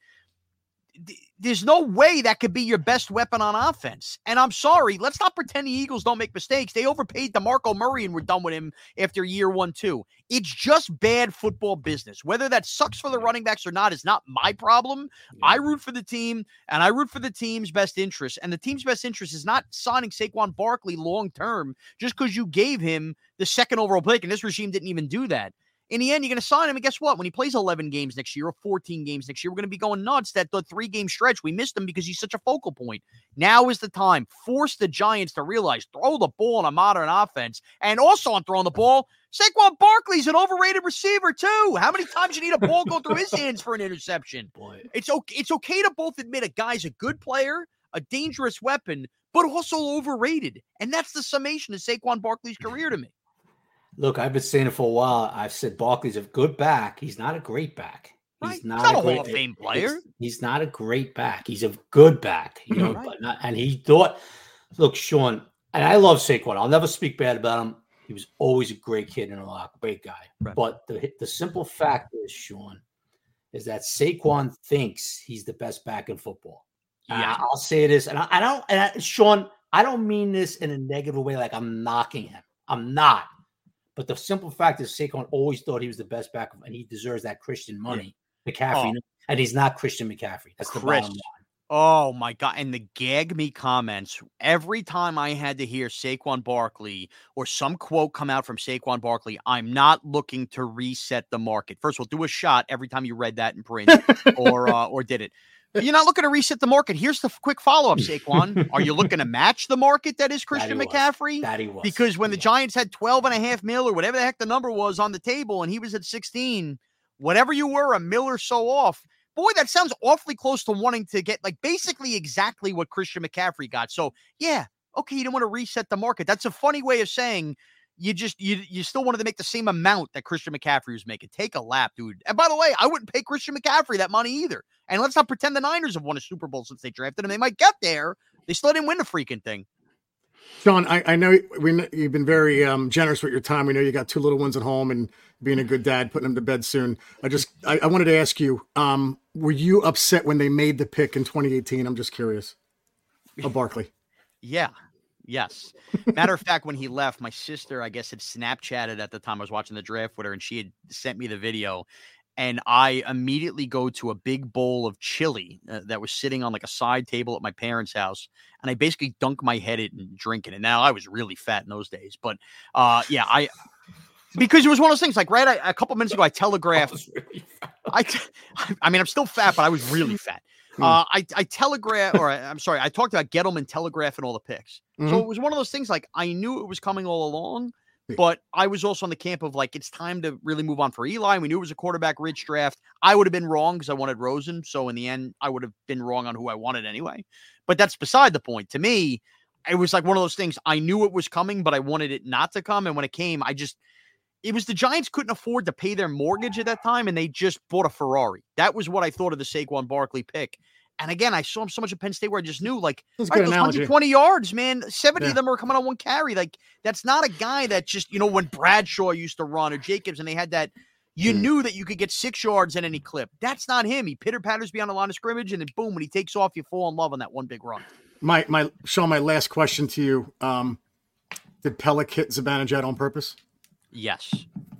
There's no way that could be your best weapon on offense. And I'm sorry, let's not pretend the Eagles don't make mistakes. They overpaid DeMarco Murray and we're done with him after year one, too. It's just bad football business. Whether that sucks for the running backs or not is not my problem. Yeah. I root for the team, and I root for the team's best interest. And the team's best interest is not signing Saquon Barkley long-term just because you gave him the second overall pick, and this regime didn't even do that. In the end, you're going to sign him, and guess what? When he plays eleven games next year or fourteen games next year, we're going to be going nuts that the three-game stretch, we missed him because he's such a focal point. Now is the time. Force the Giants to realize, throw the ball in a modern offense. And also on throwing the ball, Saquon Barkley's an overrated receiver, too. How many times you need a ball go through his hands for an interception? Boy. It's okay, it's okay to both admit a guy's a good player, a dangerous weapon, but also overrated. And that's the summation of Saquon Barkley's career to me. Look, I've been saying it for a while. I've said Barkley's a good back. He's not a great back. He's right. not, he's not a, a great, Hall of Fame player. He's not a great back. He's a good back. You know, right. but not, and he thought, look, Sean, and I love Saquon. I'll never speak bad about him. He was always a great kid and a great guy. Right. But the the simple fact is, Sean, is that Saquon thinks he's the best back in football. Yeah, I'll say this, and I, I don't, and I, Sean, I don't mean this in a negative way, like I'm knocking him. I'm not. But the simple fact is Saquon always thought he was the best back, and he deserves that Christian money. Yeah. McCaffrey, oh. and he's not Christian McCaffrey. That's the Chris. bottom line. Oh, my God. And the gag me comments, every time I had to hear Saquon Barkley or some quote come out from Saquon Barkley, I'm not looking to reset the market. First of all, do a shot every time you read that in print or uh, or did it. You're not looking to reset the market. Here's the quick follow-up, Saquon. Are you looking to match the market that is Christian that McCaffrey? That he was. Because when he the was. Giants had twelve and a half mil or whatever the heck the number was on the table and he was at sixteen, whatever you were, a mil or so off, boy, that sounds awfully close to wanting to get like basically exactly what Christian McCaffrey got. So, yeah, okay, you don't want to reset the market. That's a funny way of saying you just you you still wanted to make the same amount that Christian McCaffrey was making. Take a lap, dude. And by the way, I wouldn't pay Christian McCaffrey that money either. And let's not pretend the Niners have won a Super Bowl since they drafted him. They might get there. They still didn't win the freaking thing. Sean, I, I know we, you've been very um, generous with your time. We know you got two little ones at home and being a good dad, putting them to bed soon. I just I, I wanted to ask you, um, were you upset when they made the pick in twenty eighteen? I'm just curious. Oh, Barkley. Yeah. Yes. Matter of fact, when he left, my sister, I guess, had Snapchatted at the time I was watching the draft with her, and she had sent me the video. And I immediately go to a big bowl of chili uh, that was sitting on like a side table at my parents' house. And I basically dunk my head in and drink it. And now I was really fat in those days. But uh, yeah, I, because it was one of those things like right I, a couple minutes ago, I telegraphed. I, really I, I mean, I'm still fat, but I was really fat. Uh, I, I telegraph, or I, I'm sorry, I talked about Gettleman telegraphing all the picks. Mm-hmm. So it was one of those things like I knew it was coming all along. But I was also on the camp of like, it's time to really move on for Eli. We knew it was a quarterback rich draft. I would have been wrong because I wanted Rosen. So in the end, I would have been wrong on who I wanted anyway. But that's beside the point. To me, it was like one of those things. I knew it was coming, but I wanted it not to come. And when it came, I just, it was the Giants couldn't afford to pay their mortgage at that time. And they just bought a Ferrari. That was what I thought of the Saquon Barkley pick. And again, I saw him so much at Penn State where I just knew, like, right, those one hundred twenty yards, man, seventy yeah. of them were coming on one carry. Like, that's not a guy that just, you know, when Bradshaw used to run or Jacobs and they had that, you mm. knew that you could get six yards in any clip. That's not him. He pitter-patters beyond the line of scrimmage, and then boom, when he takes off, you fall in love on that one big run. My, my, Sean, my last question to you. Um, did Pellick hit Zibanejad on purpose? Yes.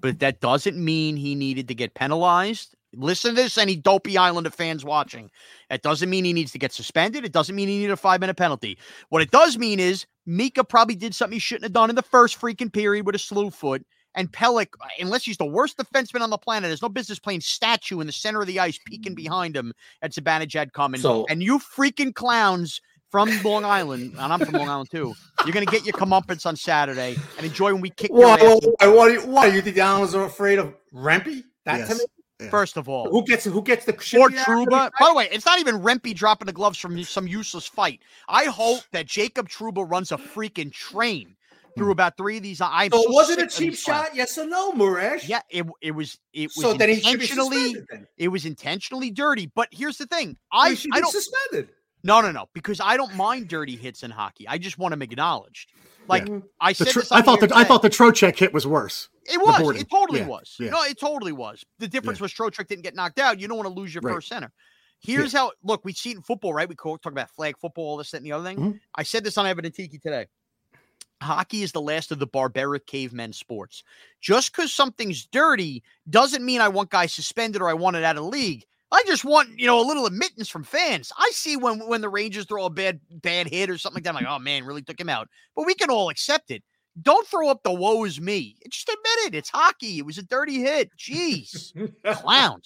but that doesn't mean he needed to get penalized. Listen to this, any dopey Islander fans watching. It doesn't mean he needs to get suspended. It doesn't mean he needed a five-minute penalty. What it does mean is Mika probably did something he shouldn't have done in the first freaking period with a slew foot. And Pelech, unless he's the worst defenseman on the planet, there's no business playing statue in the center of the ice, peeking behind him at Zibanejad coming. So, and you freaking clowns from Long Island, and I'm from Long Island too, you're going to get your comeuppance on Saturday and enjoy when we kick why, your ass. why, why, do you, why do you think the Islanders are afraid of Rempe? That Yes. to me? Yeah. First of all. Who gets who gets the shit Or beat out of him? Trouba. By the way, it's not even Rempe dropping the gloves from some useless fight. I hope that Jacob Trouba runs a freaking train through about three of these. I'm So so was it a sick of cheap these fights. shot? Yes or no, Muresh? Yeah, it it was it was So then he should be intentionally suspended. Then. it was intentionally dirty. But here's the thing: He I should I be don't suspended. no no no because I don't mind dirty hits in hockey. I just want them acknowledged. Like Yeah. I The said, tr- this I on thought here the I today. thought the Trocheck hit was worse. It was. Borden. It totally Yeah, was. yeah. No, it totally was. The difference Yeah. was Trocheck didn't get knocked out. You don't want to lose your Right. first center. Here's how, look, we see it in football, right? We talk about flag football, all this, that, and the other thing. Mhm. I said this on Evan and Tiki today. Hockey is the last of the barbaric cavemen sports. Just because something's dirty doesn't mean I want guys suspended or I want it out of the league. I just want, you know, a little admittance from fans. I see when when the Rangers throw a bad bad hit or something like that, I'm like, oh man, really took him out. But we can all accept it. Don't throw up the woe is me. Just admit it. It's hockey. It was a dirty hit. Jeez. Clowns.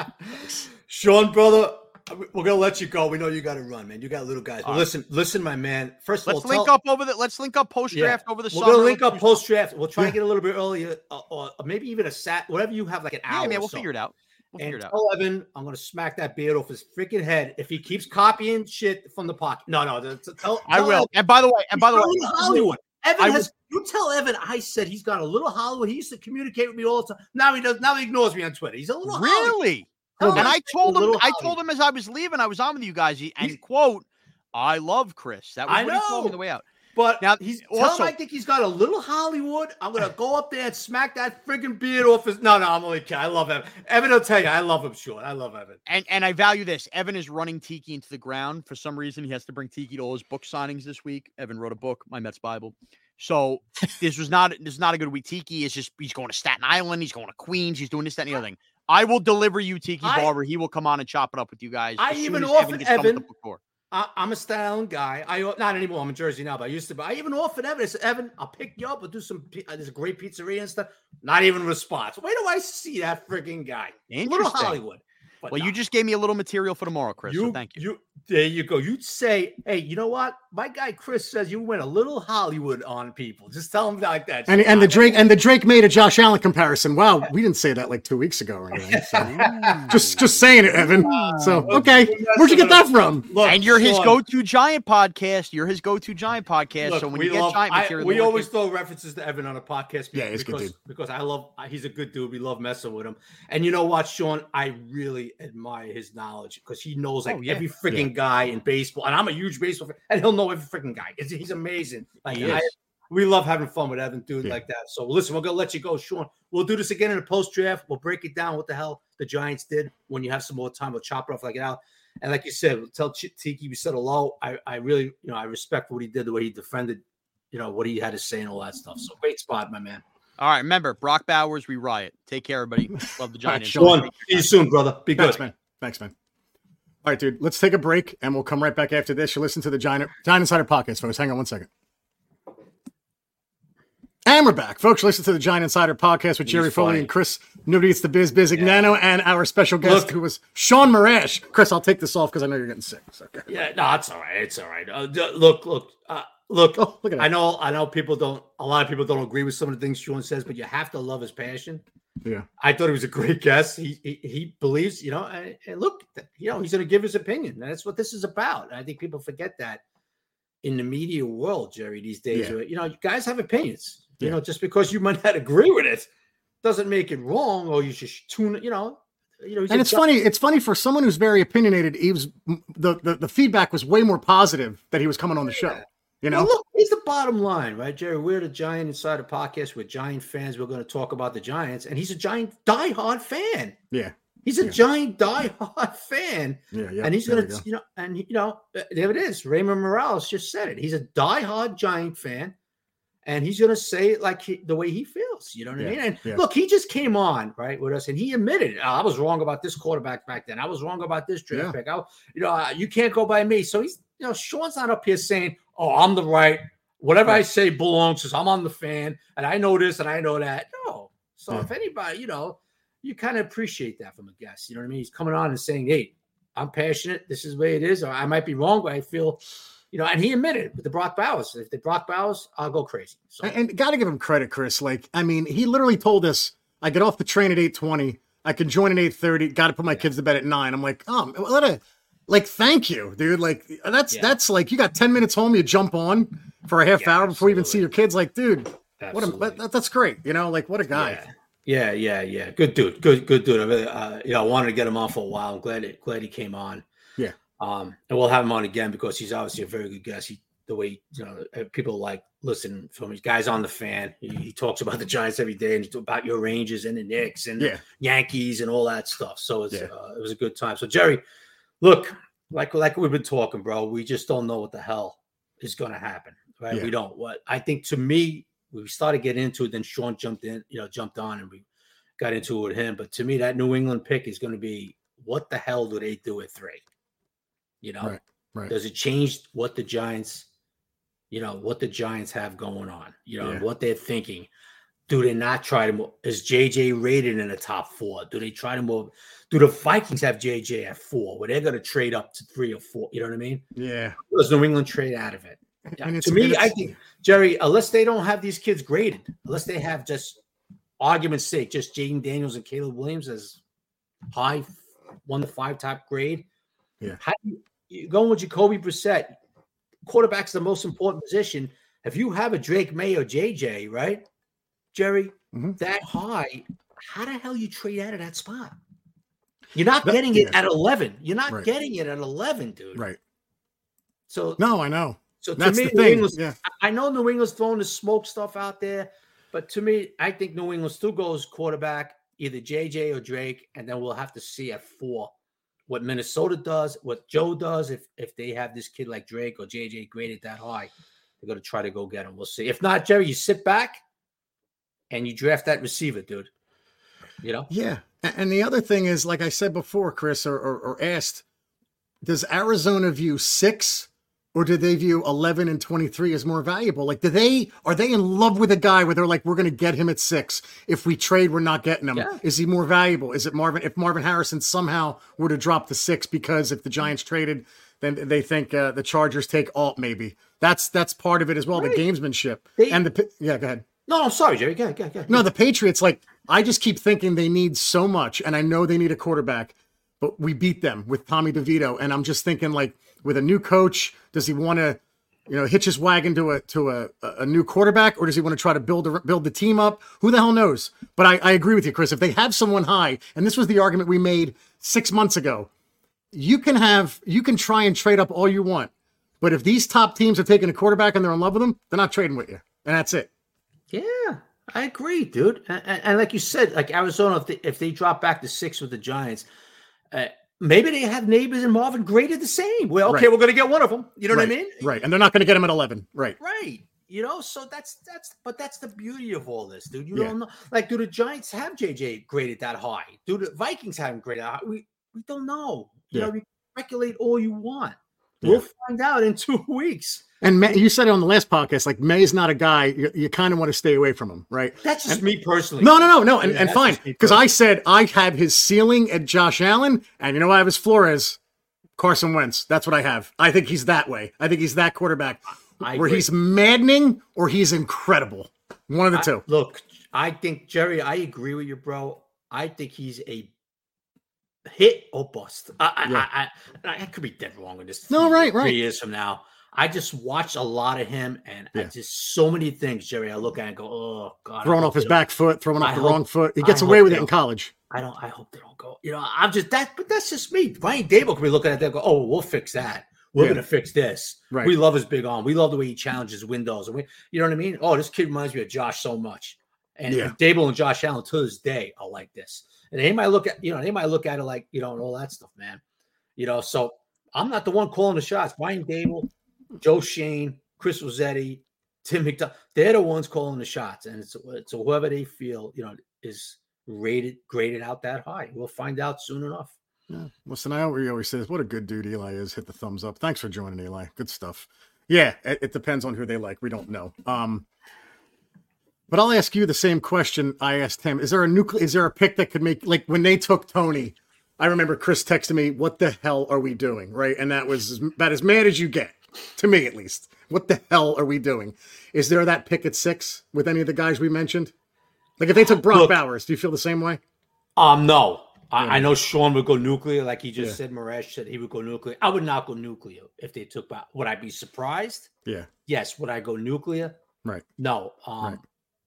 Sean, brother, we're gonna let you go. We know you got to run, man. You got little guys. But All right. listen, listen, my man. First of Let's all, link tell, up over the let's link up post draft over the we're summer. gonna link Let's up do- post draft. We'll try Yeah. to get a little bit earlier, uh, or maybe even a sat, whatever you have, like an hour. Yeah, man, or we'll so. figure it out. We'll figure And it out. tell Evan, I'm gonna smack that beard off his freaking head if he keeps copying shit from the pocket. No, no, t- t- tell, I tell will. Evan, And by the way, and by the he's way, got a little Hollywood. Evan I has. You tell Evan I said he's got a little Hollywood. He used to communicate with me all the time. Now he does. Now he ignores me on Twitter. He's a little Hollywood. really? Tell And him I he's told a him, little I Hollywood. told him as I was leaving, I was on with you guys, he- and quote, I love Chris. That was I what he told me know. on the way out. But Now, he's also- tell him I think he's got a little Hollywood. I'm gonna go up there and smack that friggin' beard off his. No, no, I'm only kidding. I love Evan. Evan will tell you, I love him. Sure, I love Evan. And and I value this. Evan is running Tiki into the ground. For some reason, he has to bring Tiki to all his book signings this week. Evan wrote a book, My Mets Bible. So this was not this is not a good week. Tiki is just he's going to Staten Island, he's going to Queens, he's doing this, that, and the other thing. I will deliver you Tiki I- Barber. He will come on and chop it up with you guys. I as soon even as offered gets done with Evan- the book tour. I, I'm a Staten Island guy. I not anymore. I'm in Jersey now, but I used to. But I even offered Evan. I said, Evan, I'll pick you up. We'll do some. pi- uh, There's a great pizzeria and stuff. Not even a response. Where do I see that friggin' guy? Little Interesting. Hollywood. But Well, no. you just gave me a little material for tomorrow, Chris. You, so thank you. You there you go. You'd say, hey, you know what? My guy Chris says you went a little Hollywood on people. Just tell him like that. And and the Drake and the Drake made a Josh Allen comparison. Wow, we didn't say that like two weeks ago or anything. So just just saying it, Evan. So okay, where'd you get that from? Look, And you're his Sean, go-to Giant podcast. You're his go-to Giant podcast. Look, so when we you get love- Giant I- material, we they'll always look throw references to Evan on a podcast. Yeah, he's a good because, dude. because I love. He's a good dude. We love messing with him. And you know what, Sean? I really admire his knowledge because he knows like Oh, yeah. every freaking guy in baseball, and I'm a huge baseball fan, and he'll know every freaking guy. It's, he's amazing. Like He I, is. we love having fun with Evan, dude, Yeah. like that. So listen, we're gonna let you go, Sean. We'll do this again in the post draft. We'll break it down what the hell the Giants did. When you have some more time, we'll chop it off like it out. And like you said, we'll tell Ch- Tiki we said hello. I, I really, you know, I respect what he did, the way he defended, you know, what he had to say and all that stuff. So great spot, my man. All right, remember, Brock Bowers, we riot. Take care, everybody. Love the Giants. Sean. Sean, see you soon, brother. Be good. Thanks, man. Thanks, man. All right, dude. Let's take a break, and we'll come right back after this. You listen to the Giant Giant Insider Podcast, folks. Hang on one second. And we're back, folks. Listen to the Giant Insider Podcast with He's Jerry Foley funny. and Chris. Nobody Eats the Biz, Biz Ignano, and our special guest, Look. who was Sean Marash. Chris, I'll take this off because I know you're getting sick. So, okay. Yeah, no, it's all right. It's all right. Uh, d- look, look, uh, look. Oh, look at that. I know, I know. People don't. A lot of people don't agree with some of the things Sean says, but you have to love his passion. Yeah. I thought he was a great guest. He he, he believes, you know, and, and look, you know, he's going to give his opinion. And that's what this is about. I think people forget that in the media world, Jerry, these days. Yeah. Where, you know, you guys have opinions. You Yeah. know, just because you might not agree with it doesn't make it wrong, or you should tune. You know, you know. he's And a it's guy- funny. It's funny for someone who's very opinionated. He was the, the the feedback was way more positive that he was coming on the show. You know, Well, look, here's the bottom line, right, Jerry? We're the Giant Insider Podcast. We're Giant fans. We're going to talk about the Giants, and he's a Giant diehard fan. yeah, He's a Yeah. Giant diehard fan, yeah, yeah. and he's there going we to, go. you know, and you know, uh, there it is. Raymond Morales just said it. He's a diehard Giant fan, and he's going to say it like he, the way he feels. else. You know what Yeah, I mean? And yeah. look, he just came on right with us, and he admitted, oh, I was wrong about this quarterback back then. I was wrong about this draft Yeah. pick. I, you know, uh, you can't go by me. So he's, you know, Sean's not up here saying, "Oh, I'm the right. Whatever Right. I say belongs because I'm on the fan, and I know this and I know that." No. So Yeah. if anybody, you know, you kind of appreciate that from a guest. You know what I mean? He's coming on and saying, "Hey, I'm passionate. This is the way it is. Or I might be wrong, but I feel." You know, and he admitted with the Brock Bowers, if the Brock Bowers, I'll go crazy. So. And, and got to give him credit, Chris. Like, I mean, he literally told us, I get off the train at eight twenty. I can join at eight thirty. Got to put my Yeah. kids to bed at nine. I'm like, oh, what a, like, thank you, dude. Like, that's, Yeah. that's like, you got ten minutes home, you jump on for a half Yeah, hour before you even see absolutely. your kids. Like, dude, what a, Absolutely. that, that's great. You know, like, what a guy. Yeah. yeah, yeah, yeah. Good dude. Good, good dude. I really, uh, you know, I wanted to get him on for a while. I'm glad, it, glad he came on. Yeah. Um, and we'll have him on again because he's obviously a very good guest. He, the way, you know, people like listen from his guys on the fan. He, he talks about the Giants every day and he talks about your Rangers and the Knicks and Yeah. the Yankees and all that stuff. So it's, Yeah. uh, it was a good time. So Jerry, look, like, like we've been talking, bro, we just don't know what the hell is going to happen. Right. Yeah. We don't. What I think to me, we started getting into it. Then Sean jumped in, you know, jumped on and we got into it with him. But to me, that New England pick is going to be, what the hell do they do at three? You know, Right, right. Does it change what the Giants, you know, what the Giants have going on, you know, Yeah. and what they're thinking? Do they not try to move? Is J J rated in the top four? Do they try to move? Do the Vikings have J J at four where they're going to trade up to three or four? You know what I mean? Yeah. Does New England trade out of it? Yeah. And it's- To me, and I it's- think, Jerry, unless they don't have these kids graded, unless they have just argument's sake, just Jaden Daniels and Caleb Williams as high one to five top grade. Yeah. How do you, you going with Jacoby Brissett? Quarterback's the most important position. If you have a Drake May or J J, right, Jerry, Mhm. that high, how the hell you trade out of that spot? You're not That- getting it yeah. at eleven. You're not Right. getting it at eleven, dude. Right. So No, I know. So to That's me, the New thing. England's, Yeah. I I know New England's throwing the smoke stuff out there, but to me, I think New England still goes quarterback, either J J or Drake, and then we'll have to see at four what Minnesota does, what Joe does. If if they have this kid like Drake or J J graded that high, they're going to try to go get him. We'll see. If not, Jerry, you sit back and you draft that receiver, dude. You know? Yeah. A- And the other thing is, like I said before, Chris, or, or, or asked, does Arizona view six or do they view eleven and twenty-three as more valuable? Like, do they, are they in love with a guy where they're like, we're going to get him at six. If we trade, we're not getting him. Yeah. Is he more valuable? Is it Marvin, if Marvin Harrison somehow were to drop to six because if the Giants traded, then they think uh, the Chargers take alt maybe. That's, that's part of it as well. Right. The gamesmanship They- and the, pi- yeah, go ahead. No, I'm sorry, Jerry. Go ahead, go ahead, go ahead. No, the Patriots, like, I just keep thinking they need so much, and I know they need a quarterback, but we beat them with Tommy DeVito, and I'm just thinking, like, with a new coach, does he want to, you know, hitch his wagon to a to a, a new quarterback, or does he want to try to build a, build the team up? Who the hell knows? But I, I agree with you, Chris. If they have someone high, and this was the argument we made six months ago, you can have you can try and trade up all you want, but if these top teams are taking a quarterback and they're in love with him, they're not trading with you, and that's it. Yeah, I agree, dude. And, and, and like you said, like Arizona, if they, if they drop back to six with the Giants, uh, maybe they have Neighbors and Marvin graded the same. Well, okay, Right. we're going to get one of them. You know right, what I mean? Right, and they're not going to get him at eleven. Right. Right. You know, so that's that's but that's the beauty of all this, dude. You Yeah. don't know. Like, do the Giants have J J graded that high? Do the Vikings have him graded that high? We we don't know. You Yeah. know, you speculate all you want. Yeah. We'll find out in two weeks. And May, you said it on the last podcast, like May's not a guy you, you kind of want to stay away from him, right? That's just And- me personally. No, no, no, no, and, Yeah, and that's fine, just me because I personally. said I have his ceiling at Josh Allen, and you know I have his floor as Carson Wentz. That's what I have. I think he's that way. I think he's that quarterback I where agree. he's maddening or he's incredible. One of the I- two. Look, I think Jerry, I agree with you, bro. I think he's a hit or bust. I, I, Yeah. I, I, I could be dead wrong with this. No, three- right, right. Three years from now, I just watched a lot of him, and I Yeah. just so many things, Jerry. I look at it and go, "Oh God!" I Throwing hope off his they don't- back foot, throwing off I the hope- wrong foot. He I gets hope away with they it in don't. college. I don't. I hope they don't go. You know, I'm just that, but that's just me. Brian Dable could be looking at that, and go, "Oh, we'll fix that. We're Yeah. gonna fix this. Right. We love his big arm. We love the way he challenges windows, and we, you know what I mean? Oh, this kid reminds me of Josh so much." And, Yeah. and Dable and Josh Allen to this day are like this. And they might look at, you know, they might look at it like, you know, and all that stuff, man. You know, so I'm not the one calling the shots. Brian Dable, Joe Shane, Chris Rossetti, Tim McDonald. They're the ones calling the shots, and it's it's whoever they feel you know is rated graded out that high. We'll find out soon enough. Yeah. Listen, I always, always say this. What a good dude Eli is. Hit the thumbs up. Thanks for joining, Eli. Good stuff. Yeah, it, it depends on who they like. We don't know. Um, but I'll ask you the same question I asked him. Is there a nuclear? Is there a pick that could make, like when they took Tony? I remember Chris texted me, "What the hell are we doing?" Right, and that was about as mad as you get, to me at least. What the hell are we doing? Is there that pick at six with any of the guys we mentioned? Like if they took Brock Look, Bowers, do you feel the same way? Um, no. I, yeah. I know Sean would go nuclear, like he just yeah. said. Maresh said he would go nuclear. I would not go nuclear if they took back. Would I be surprised? Yeah. Yes. Would I go nuclear? Right. No. Um,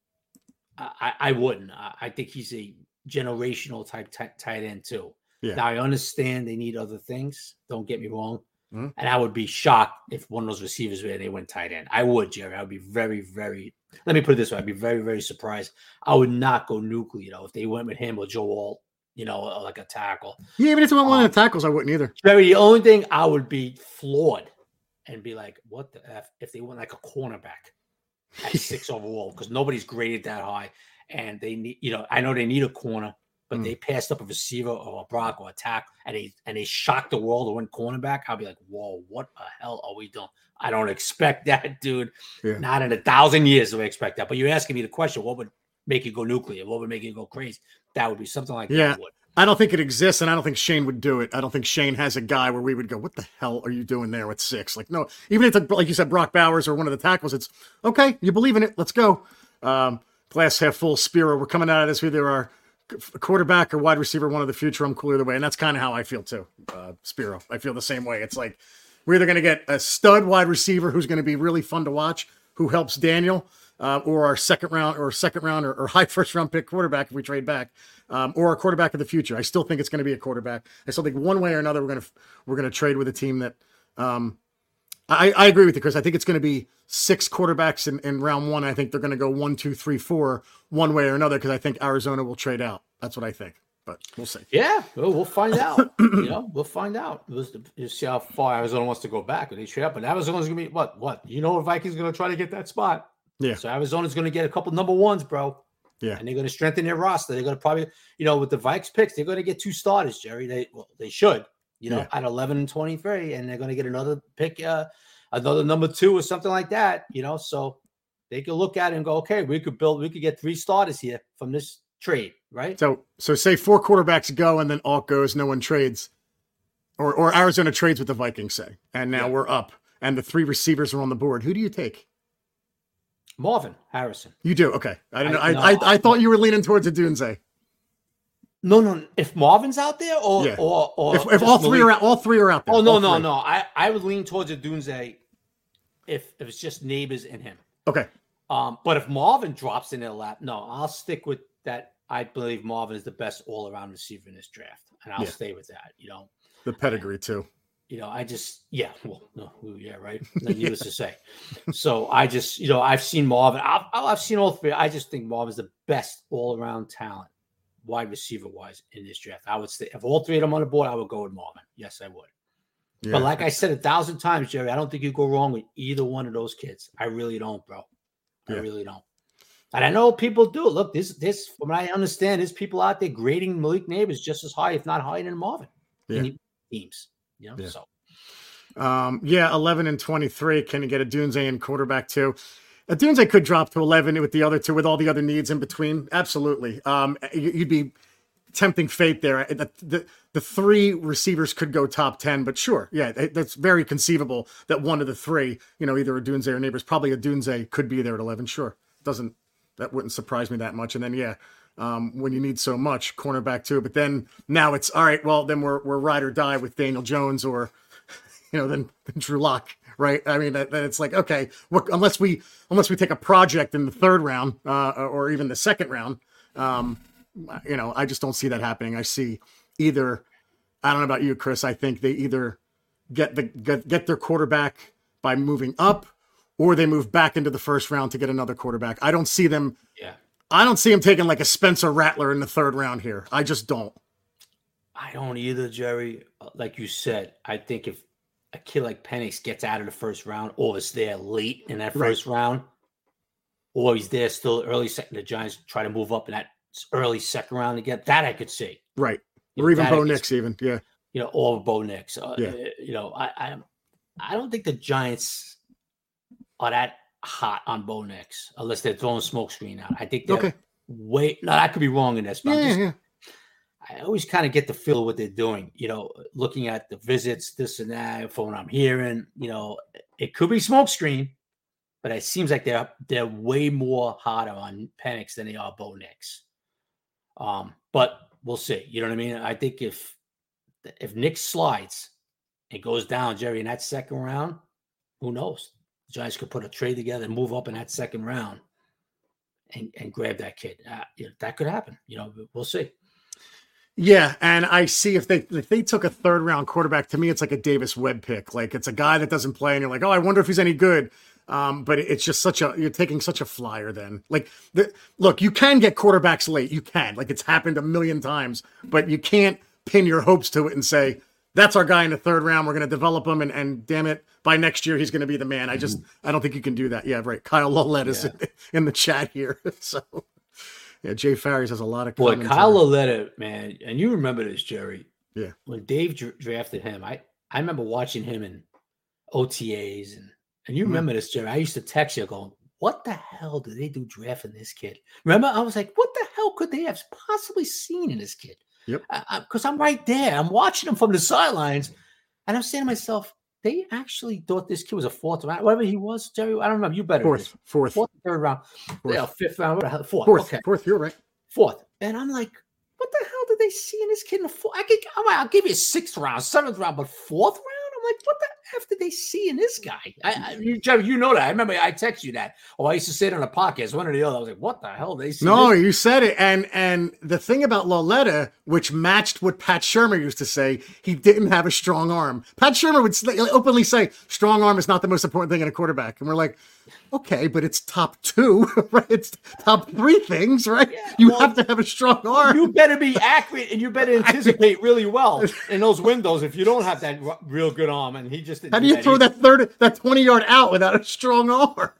right. I, I wouldn't. I, I think he's a generational type t- tight end too. Yeah. Now I understand they need other things. Don't get me wrong. Mm-hmm. And I would be shocked if one of those receivers where they went tight end. I would, Jerry. I would be very, very. Let me put it this way: I'd be very, very surprised. I would not go nuclear though if they went with him or Joe Alt. You know, like a tackle. Yeah, even if it went one um, of the tackles, I wouldn't either. Jerry, the only thing I would be floored and be like, what the F if they went like a cornerback at six overall, because nobody's graded that high. And they need, you know, I know they need a corner, but mm. they passed up a receiver or a Brock or a tackle and they and they shocked the world and went cornerback. I'll be like, whoa, what the hell are we doing? I don't expect that, dude. Yeah. Not in a thousand years do I expect that. But you're asking me the question, what would make you go nuclear? What would make you go crazy? That would be something like yeah. that. Would. I don't think it exists, and I don't think Shane would do it. I don't think Shane has a guy where we would go, what the hell are you doing there at six? Like, no, even if it's, like you said, Brock Bowers or one of the tackles, it's, okay, you believe in it, let's go. Um, glass half full, Spiro, we're coming out of this, either our quarterback or wide receiver, one of the future, I'm cool either way, and that's kind of how I feel too, uh, Spiro. I feel the same way. It's like, we're either going to get a stud wide receiver who's going to be really fun to watch, who helps Daniel, Uh, or our second round or second round or, or high first round pick quarterback if we trade back, um, or a quarterback of the future. I still think it's going to be a quarterback. I still think one way or another we're going to we're going to trade with a team that um, I, I agree with you, Chris. I think it's going to be six quarterbacks in, in round one. I think they're going to go one, two, three, four, one way or another because I think Arizona will trade out. That's what I think. But we'll see. Yeah, well, we'll find out. you know, we'll find out. We'll, we'll see how far Arizona wants to go back when they trade up. But Arizona's going to be what? What? You know, the Vikings are going to try to get that spot. Yeah. So Arizona's going to get a couple number ones, bro. Yeah. And they're going to strengthen their roster. They're going to probably, you know, with the Vikes picks, they're going to get two starters, Jerry. They well, they should, you know, yeah. at eleven and twenty-three, and they're going to get another pick, uh, another number two or something like that, you know. So they can look at it and go, okay, we could build, we could get three starters here from this trade, right? So, so say four quarterbacks go, and then Alt goes, no one trades, or or Arizona trades with the Vikings, say, and now yeah. we're up, and the three receivers are on the board. Who do you take? Marvin Harrison. You do? Okay. I didn't know. I, no, I, I, I thought you were leaning towards a Dunze. No, no. If Marvin's out there or yeah. or, or if, if all three Malik. are out, all three are out there. Oh, no, all no, three. no. I, I would lean towards a Dunze if, if it's just neighbors and him. Okay. Um, but if Marvin drops in their lap, no, I'll stick with that. I believe Marvin is the best all-around receiver in this draft, and I'll yeah. stay with that, you know. The pedigree, and, too. You know, I just, yeah, well, no, yeah, right. Needless to say. So I just, you know, I've seen Marvin. I've, I've seen all three. I just think Marvin's the best all-around talent, wide receiver-wise, in this draft. I would say, if all three of them on the board, I would go with Marvin. Yes, I would. Yeah. But like I said a thousand times, Jerry, I don't think you go wrong with either one of those kids. I really don't, bro. I yeah. really don't. And I know people do. Look, this, this, from what I understand, there's people out there grading Malik Neighbors just as high, if not higher than Marvin, yeah. in the teams. You know, yeah. so. Um, yeah, eleven and twenty-three. Can you get a Dunze and quarterback too? A Dunze could drop to eleven with the other two, with all the other needs in between. Absolutely. Um, you'd be tempting fate there. The, the, the three receivers could go top ten, but sure. Yeah, that's very conceivable that one of the three, you know, either a Dunze or Neighbors, probably a Dunze could be there at eleven. Sure. Doesn't, that wouldn't surprise me that much. And then, yeah, um, when you need so much, cornerback too. But then now it's all right. Well, then we're we're ride or die with Daniel Jones or, you know, then, then Drew Lock, right? I mean, that, that it's like okay, what, unless we unless we take a project in the third round uh, or even the second round, um, you know, I just don't see that happening. I see either. I don't know about you, Chris. I think they either get the get, get their quarterback by moving up, or they move back into the first round to get another quarterback. I don't see them. Yeah. I don't see him taking like a Spencer Rattler in the third round here. I just don't. I don't either, Jerry. Like you said, I think if a kid like Penix gets out of the first round or is there late in that first right. round, or he's there still early second. The Giants try to move up in that early second round again. That I could see. Right. You Or know, even that I Bo could Nix, see. even. Yeah. You know, or Bo Nix. Uh, Yeah. You know, I, I I don't think the Giants are that hot on Bo Nix unless they're throwing smoke screen out. I think they're Okay. way. No, I could be wrong in this, but I'm Yeah, just, yeah. I always kind of get the feel of what they're doing. You know, looking at the visits, this and that, from what I'm hearing. You know, it could be smoke screen, but it seems like they're they're way more harder on Penix than they are Bo Nix. Um, but we'll see. You know what I mean? I think if if Nick slides and goes down, Jerry, in that second round, who knows? The Giants could put a trade together and move up in that second round and, and grab that kid. Uh, you know, that could happen. You know, we'll see. Yeah, and I see if they if they took a third round quarterback, to me it's like a Davis Webb pick. Like it's a guy that doesn't play, and you're like, oh, I wonder if he's any good. Um, but it's just such a you're taking such a flyer then. Like the look, you can get quarterbacks late. You can. Like it's happened a million times, but you can't pin your hopes to it and say, that's our guy in the third round. We're going to develop him, and, and damn it, by next year he's going to be the man. I just I don't think you can do that. Yeah, right. Kyle Lolette is Yeah. in, in the chat here. So yeah, Jay Farris has a lot of Boy, commentary. Kyle Loletta, man, and you remember this, Jerry. Yeah. When Dave dra- drafted him, I, I remember watching him in O T As, and and you Mhm. remember this, Jerry. I used to text you going, what the hell did they do drafting this kid? Remember, I was like, what the hell could they have possibly seen in this kid? Yep. Because I'm right there. I'm watching him from the sidelines, and I'm saying to myself, they actually thought this kid was a fourth round, whatever he was, Jerry. I don't remember. You better. Fourth, fourth, Fourth, third round, Fourth. yeah, fifth round, what the hell, fourth. fourth, Okay. fourth. You're right. Fourth. And I'm like, what the hell did they see in this kid in the fourth? I could, I'm like, I'll give you a sixth round, seventh round, but fourth round? I'm like, what the F did they see in this guy? I, I, you, Jerry, you know that. I remember I texted you that. Oh, I used to say it on a podcast, one or the other. I was like, what the hell did they see? No, this? you said it. And and the thing about Loletta, which matched what Pat Shermer used to say, he didn't have a strong arm. Pat Shermer would say- openly say, strong arm is not the most important thing in a quarterback. And we're like, okay, but it's top two, right? It's top three things, right? Yeah, you well, have to have a strong arm. You better be accurate and you better anticipate really well in those windows if you don't have that r- real good arm. And he just didn't How do you that throw either. that third, that twenty yard out without a strong arm?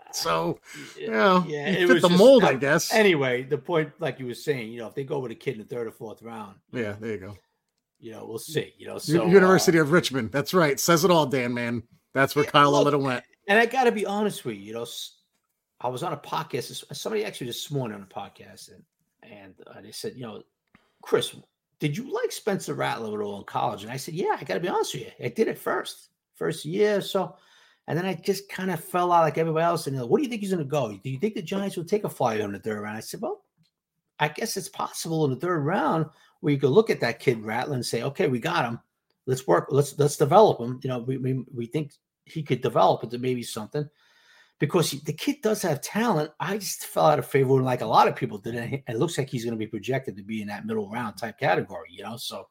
So, you know, Yeah, he it fit was the just- mold, I uh, guess. Anyway, the point, like you were saying, you know, if they go with a kid in the third or fourth round, Yeah, there you go. you know, we'll see. You know, U- so University uh, of Richmond. That's right. Says it all, Dan, man. That's where Yeah, Kyle look, Loletta went. and I got to be honest with you, you know, s- I was on a podcast. this- Somebody actually this morning on a podcast, and and uh, they said, you know, Chris, did you like Spencer Rattler at all in college? And I said, yeah, I got to be honest with you, I did it first, first year or so, and then I just kind of fell out like everybody else. And they're like, what do you think he's going to go? Do you think the Giants will take a flyer in the third round? I said, well, I guess it's possible in the third round where you could look at that kid Rattler and say, okay, we got him. Let's work. Let's let's develop him. You know, we we, we think he could develop into maybe something because he, the kid does have talent. I just fell out of favor with him like a lot of people did. And it looks like he's going to be projected to be in that middle round type category, you know? So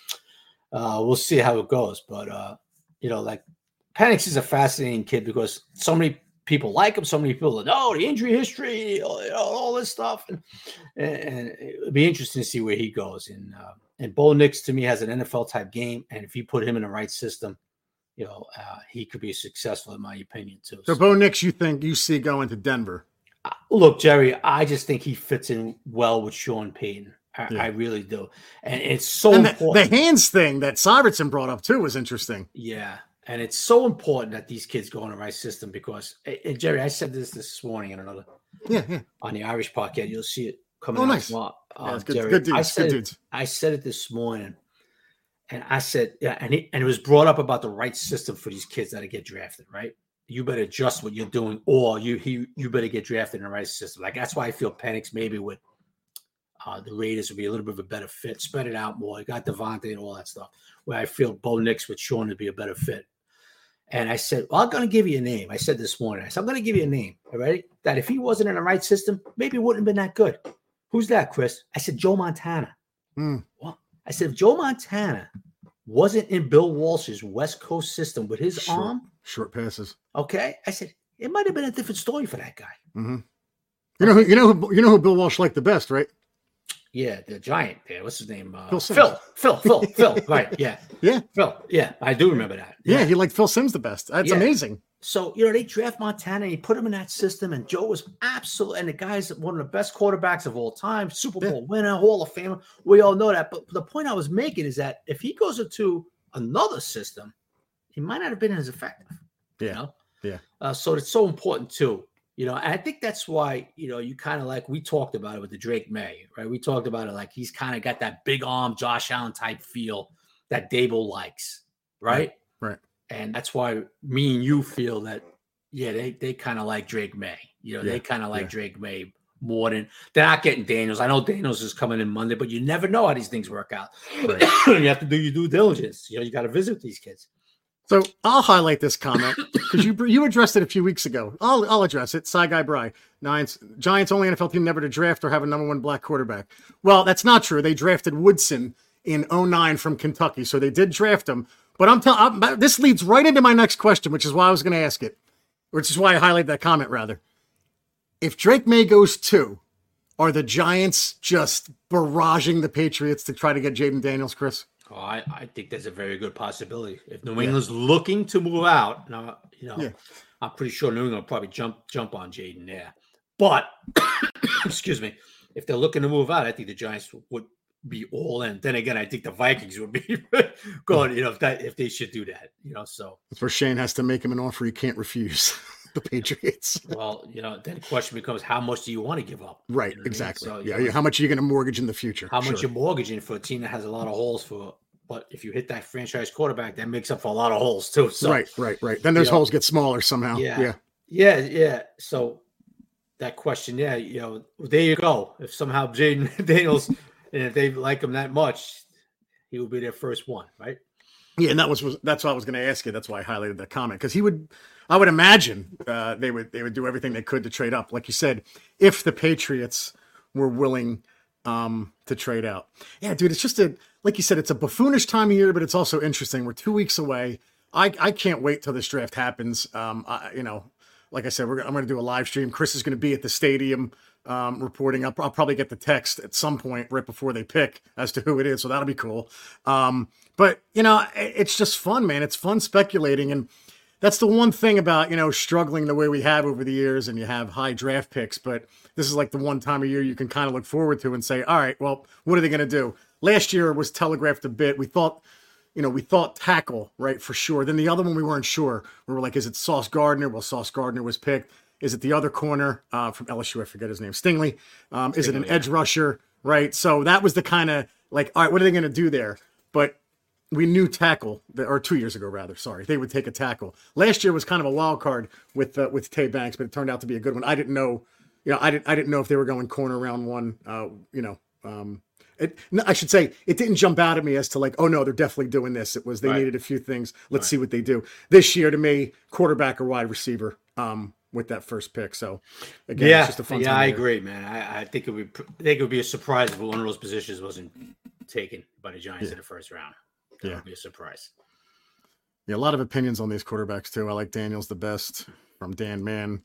uh, we'll see how it goes. But, uh, you know, like Penix is a fascinating kid because so many people like him. So many people are, oh, the injury history, all, all this stuff. And, and it'll be interesting to see where he goes. And, uh, and Bo Nix to me has an N F L type game. And if you put him in the right system, you know, uh, he could be successful in my opinion too. So, Bo Nix, you think you see going to Denver? uh, look, Jerry, I just think he fits in well with Sean Payton. I, Yeah. I really do. And it's so And the, important. the hands thing that Syvertson brought up too was interesting. Yeah. And it's so important that these kids go in the right system because, and Jerry, I said this this morning in another, Yeah, yeah. on the Irish podcast. You'll see it coming Oh, out nice. tomorrow. Yeah, Uh, it's good, Jerry, good dudes. I Good said, dudes. I said it this morning, and I said, yeah, and it, and it was brought up about the right system for these kids that get drafted, right? You better adjust what you're doing, or you he you better get drafted in the right system. Like that's why I feel Penix maybe with uh, the Raiders would be a little bit of a better fit. Spread it out more. You got Devontae and all that stuff. Where I feel Bo Nix with Sean would be a better fit. And I said, well, I'm going to give you a name. I said this morning, I said, I'm going to give you a name, all right? That if he wasn't in the right system, maybe it wouldn't have been that good. Who's that, Chris? I said, Joe Montana. Hmm. Well, I said, if Joe Montana wasn't in Bill Walsh's West Coast system with his Short, arm, short passes. okay, I said, it might have been a different story for that guy. Mm-hmm. You know who you know who you know who Bill Walsh liked the best, right? Yeah, the giant there. What's his name? Uh, Phil Simms. Phil. Phil. Phil. Phil. Right. Yeah. Yeah. Phil. Yeah, I do remember that. Yeah, he liked Phil Simms the best. That's Yeah. amazing. So, you know, they draft Montana and he put him in that system, and Joe was absolute, and the guy's one of the best quarterbacks of all time, Super Bowl winner, Hall of Famer. We all know that. But the point I was making is that if he goes into another system, he might not have been as effective. Yeah. You know? Yeah. Uh, so it's so important too. You know, and I think that's why, you know, you kind of like, we talked about it with the Drake May, right? We talked about it like he's kind of got that big arm Josh Allen type feel that Dable likes, right? Right. right. And that's why me and you feel that, yeah, they they kind of like Drake May. You know, yeah, they kind of like yeah. Drake May more than they're not getting Daniels. I know Daniels is coming in Monday, but you never know how these things work out. Right. You have to do your due diligence. You know, you got to visit with these kids. So I'll highlight this comment because you you addressed it a few weeks ago. I'll I'll address it. Cy Guy Bry, Nines, Giants only N F L team never to draft or have a number one black quarterback. Well, that's not true. They drafted Woodson in oh nine from Kentucky, so they did draft him. But I'm telling this leads right into my next question, which is why I was going to ask it, which is why I highlighted that comment rather. If Drake May goes two, are the Giants just barraging the Patriots to try to get Jaden Daniels, Chris? Oh, I, I think there's a very good possibility. If New England's yeah. looking to move out, now you know, yeah. I'm pretty sure New England will probably jump jump on Jaden there. But excuse me, if they're looking to move out, I think the Giants would be all in. Then again, I think the Vikings would be going, you know, if that if they should do that, you know. So that's where Shane has to make him an offer he can't refuse. The Patriots. Well, you know, then the question becomes, how much do you want to give up? Right, you know exactly. I mean? So, yeah, know, how much are you going to mortgage in the future? How sure. much you're mortgaging for a team that has a lot of holes for, but if you hit that franchise quarterback, that makes up for a lot of holes too. So, right, right, right. Then those holes know, get smaller somehow. Yeah, yeah, yeah, yeah. So that question, yeah, you know, there you go. If somehow Jaden Daniels, and if they like him that much, he will be their first one, right? Yeah, and that was, was that's what I was going to ask you. That's why I highlighted that comment, because he would, I would imagine uh, they would they would do everything they could to trade up, like you said, if the Patriots were willing um, to trade out. Yeah, dude, it's just a like you said, it's a buffoonish time of year, but it's also interesting. We're two weeks away. I I can't wait till this draft happens. Um, I, you know, like I said, we're I'm going to do a live stream. Chris is going to be at the stadium um, reporting. I'll, I'll probably get the text at some point right before they pick as to who it is, so that'll be cool. Um, But, you know, it's just fun, man. It's fun speculating. And that's the one thing about, you know, struggling the way we have over the years, and you have high draft picks. But this is like the one time of year you can kind of look forward to and say, all right, well, what are they going to do? Last year was telegraphed a bit. We thought, you know, we thought tackle, right, for sure. Then the other one we weren't sure. We were like, is it Sauce Gardner? Well, Sauce Gardner was picked. Is it the other corner uh, from L S U? I forget his name. Stingley. Um, is Stingley, it an yeah. edge rusher? Right. So that was the kind of like, all right, what are they going to do there? But we knew tackle, or two years ago, rather, sorry, they would take a tackle. Last year was kind of a wild card with uh, with Tay Banks, but it turned out to be a good one. I didn't know, you know, I didn't I didn't know if they were going corner round one. Uh, you know, um, it, no, I should say it didn't jump out at me as to like, oh no, they're definitely doing this. It was they right. needed a few things. Let's right. see what they do this year. To me, quarterback or wide receiver um, with that first pick. So again, yeah, it's just a fun. Yeah, I agree, man. I, I think it would I think it would be a surprise if one of those positions wasn't taken by the Giants yeah. in the first round. That yeah. would be a surprise. Yeah, a lot of opinions on these quarterbacks too. I like Daniels the best from Dan Mann.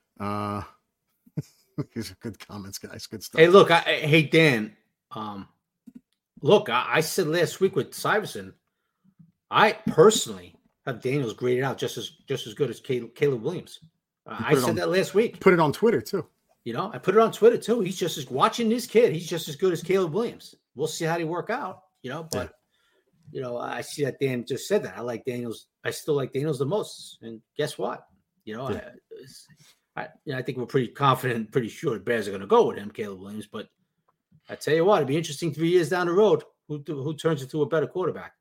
Uh, these are good comments, guys. Good stuff. Hey, look, I, hey Dan. Um, look, I, I said last week with Syverson, I personally have Daniels graded out just as just as good as Caleb, Caleb Williams. Uh, I said on, that last week. Put it on Twitter too. You know, I put it on Twitter too. He's just as watching this kid. He's just as good as Caleb Williams. We'll see how they work out. You know, but. Yeah. You know, I see that Dan just said that. I like Daniels. I still like Daniels the most. And guess what? You know, yeah. I, I, you know, I think we're pretty confident, pretty sure the Bears are going to go with him, Caleb Williams. But I tell you what, it'd be interesting three years down the road who who turns into a better quarterback.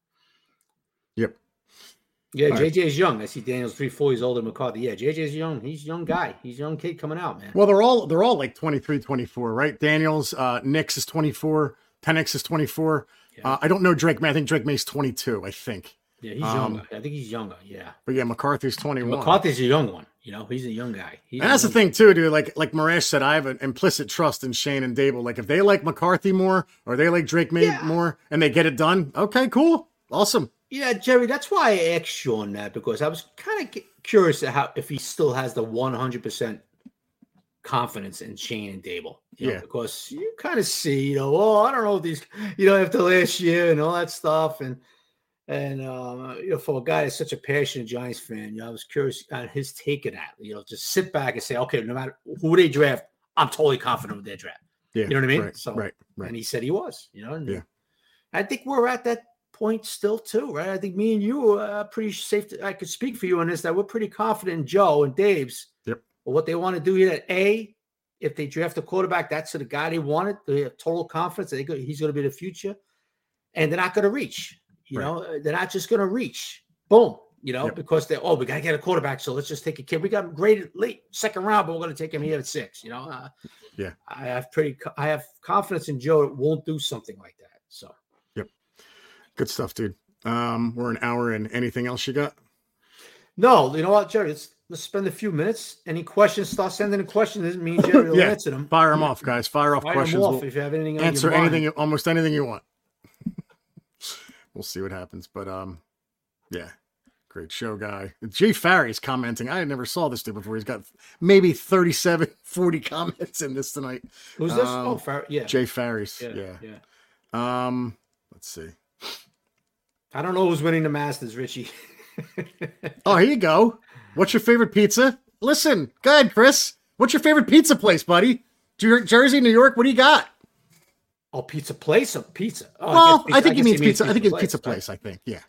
Yep. Yeah, All J J's right. young. I see Daniels three, four years older than McCarthy. Yeah, J J's young. He's a young guy. He's a young kid coming out, man. Well, they're all they're all like twenty-three, twenty-four, right? Daniels, uh, Nix is twenty-four, Penix is twenty-four. Uh, I don't know Drake May. I think Drake May's twenty-two, I think. Yeah, he's um, younger. I think he's younger, yeah. But yeah, McCarthy's twenty-one. McCarthy's a young one. You know, he's a young guy. He's and that's the thing, too, dude. Like like Marash said, I have an implicit trust in Shane and Dable. Like, if they like McCarthy more or they like Drake May yeah. more and they get it done, okay, cool. Awesome. Yeah, Jerry, that's why I asked Sean that, because I was kind of curious how if he still has the one hundred percent confidence in Shane and Dable. You know, yeah, because you kind of see, you know, oh, I don't know these, you know, after last year and all that stuff, and And um, you know, for a guy that's such a passionate Giants fan, you know, I was curious on his take of that. You know, just sit back and say, okay, no matter who they draft, I'm totally confident with their draft. Yeah, you know what I mean? Right, so, right, right. And he said he was. You know, and yeah. I think we're at that point still too, right? I think me and you are pretty safe. To, I could speak for you on this. That we're pretty confident in Joe and Dave's. Yep. What they want to do here. That A, if they draft a quarterback, that's the guy they wanted. They have total confidence that they go, he's going to be the future, and they're not going to reach. You right. know, they're not just going to reach. Boom. You know, yep. because they're, oh, we got to get a quarterback. So let's just take a kid. We got him graded late second round, but we're going to take him here at six. You know, uh, yeah, I have pretty, I have confidence in Joe. It won't do something like that. So, yep. Good stuff, dude. Um, we're an hour in. Anything else you got? No, you know what, Jerry, let's, let's spend a few minutes. Any questions, start sending in questions. Doesn't mean Jerry will yeah. answer them. Fire them off, guys. Fire off Fire questions. Them off we'll if you have anything answer on your anything, mind. almost anything you want. We'll see what happens. But, um, yeah. Great show, guy. Jay Farry's commenting. I never saw this dude before. He's got maybe thirty-seven, forty comments in this tonight. Who's this? Um, oh, Far- yeah. Jay Farry's. Yeah, yeah. yeah. Um, let's see. I don't know who's winning the Masters, Richie. Oh, here you go. What's your favorite pizza? Listen, go ahead, Chris. What's your favorite pizza place, buddy? Jer- Jersey, New York. What do you got? Oh, pizza place or pizza? Oh, well, I, I think I he means pizza. pizza. I think it's place, pizza right? place. I think, yeah.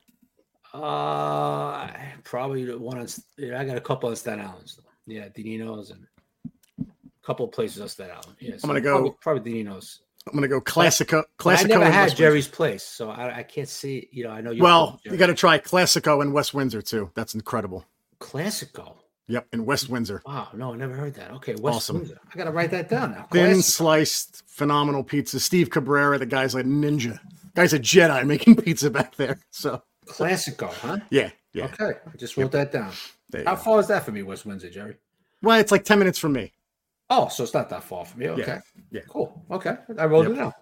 Uh, probably the one on. Yeah, I got a couple on Staten Island. So. Yeah, Dinino's and a couple of places on Staten Island. Yeah, so I'm gonna go. Probably, probably Dinino's. I'm gonna go Classico. Classico. I never had West Jerry's Windsor. place, so I, I can't see. You know, I know you. Well, you got to try Classico in West Windsor too. That's incredible. Classico. Yep, in West Windsor. Wow, no, I never heard that. Okay, West Awesome. Windsor. I got to write that down now. Thin Classico. sliced, phenomenal pizza. Steve Cabrera, the guy's like ninja. Guy's a Jedi making pizza back there. So Classico, huh? Yeah, yeah. Okay, I just wrote Yep. that down. There How go. far is that for me, West Windsor, Jerry? Well, it's like ten minutes from me. Oh, so it's not that far from me. Okay, Yeah, yeah. cool. Okay, I wrote Yep. it down.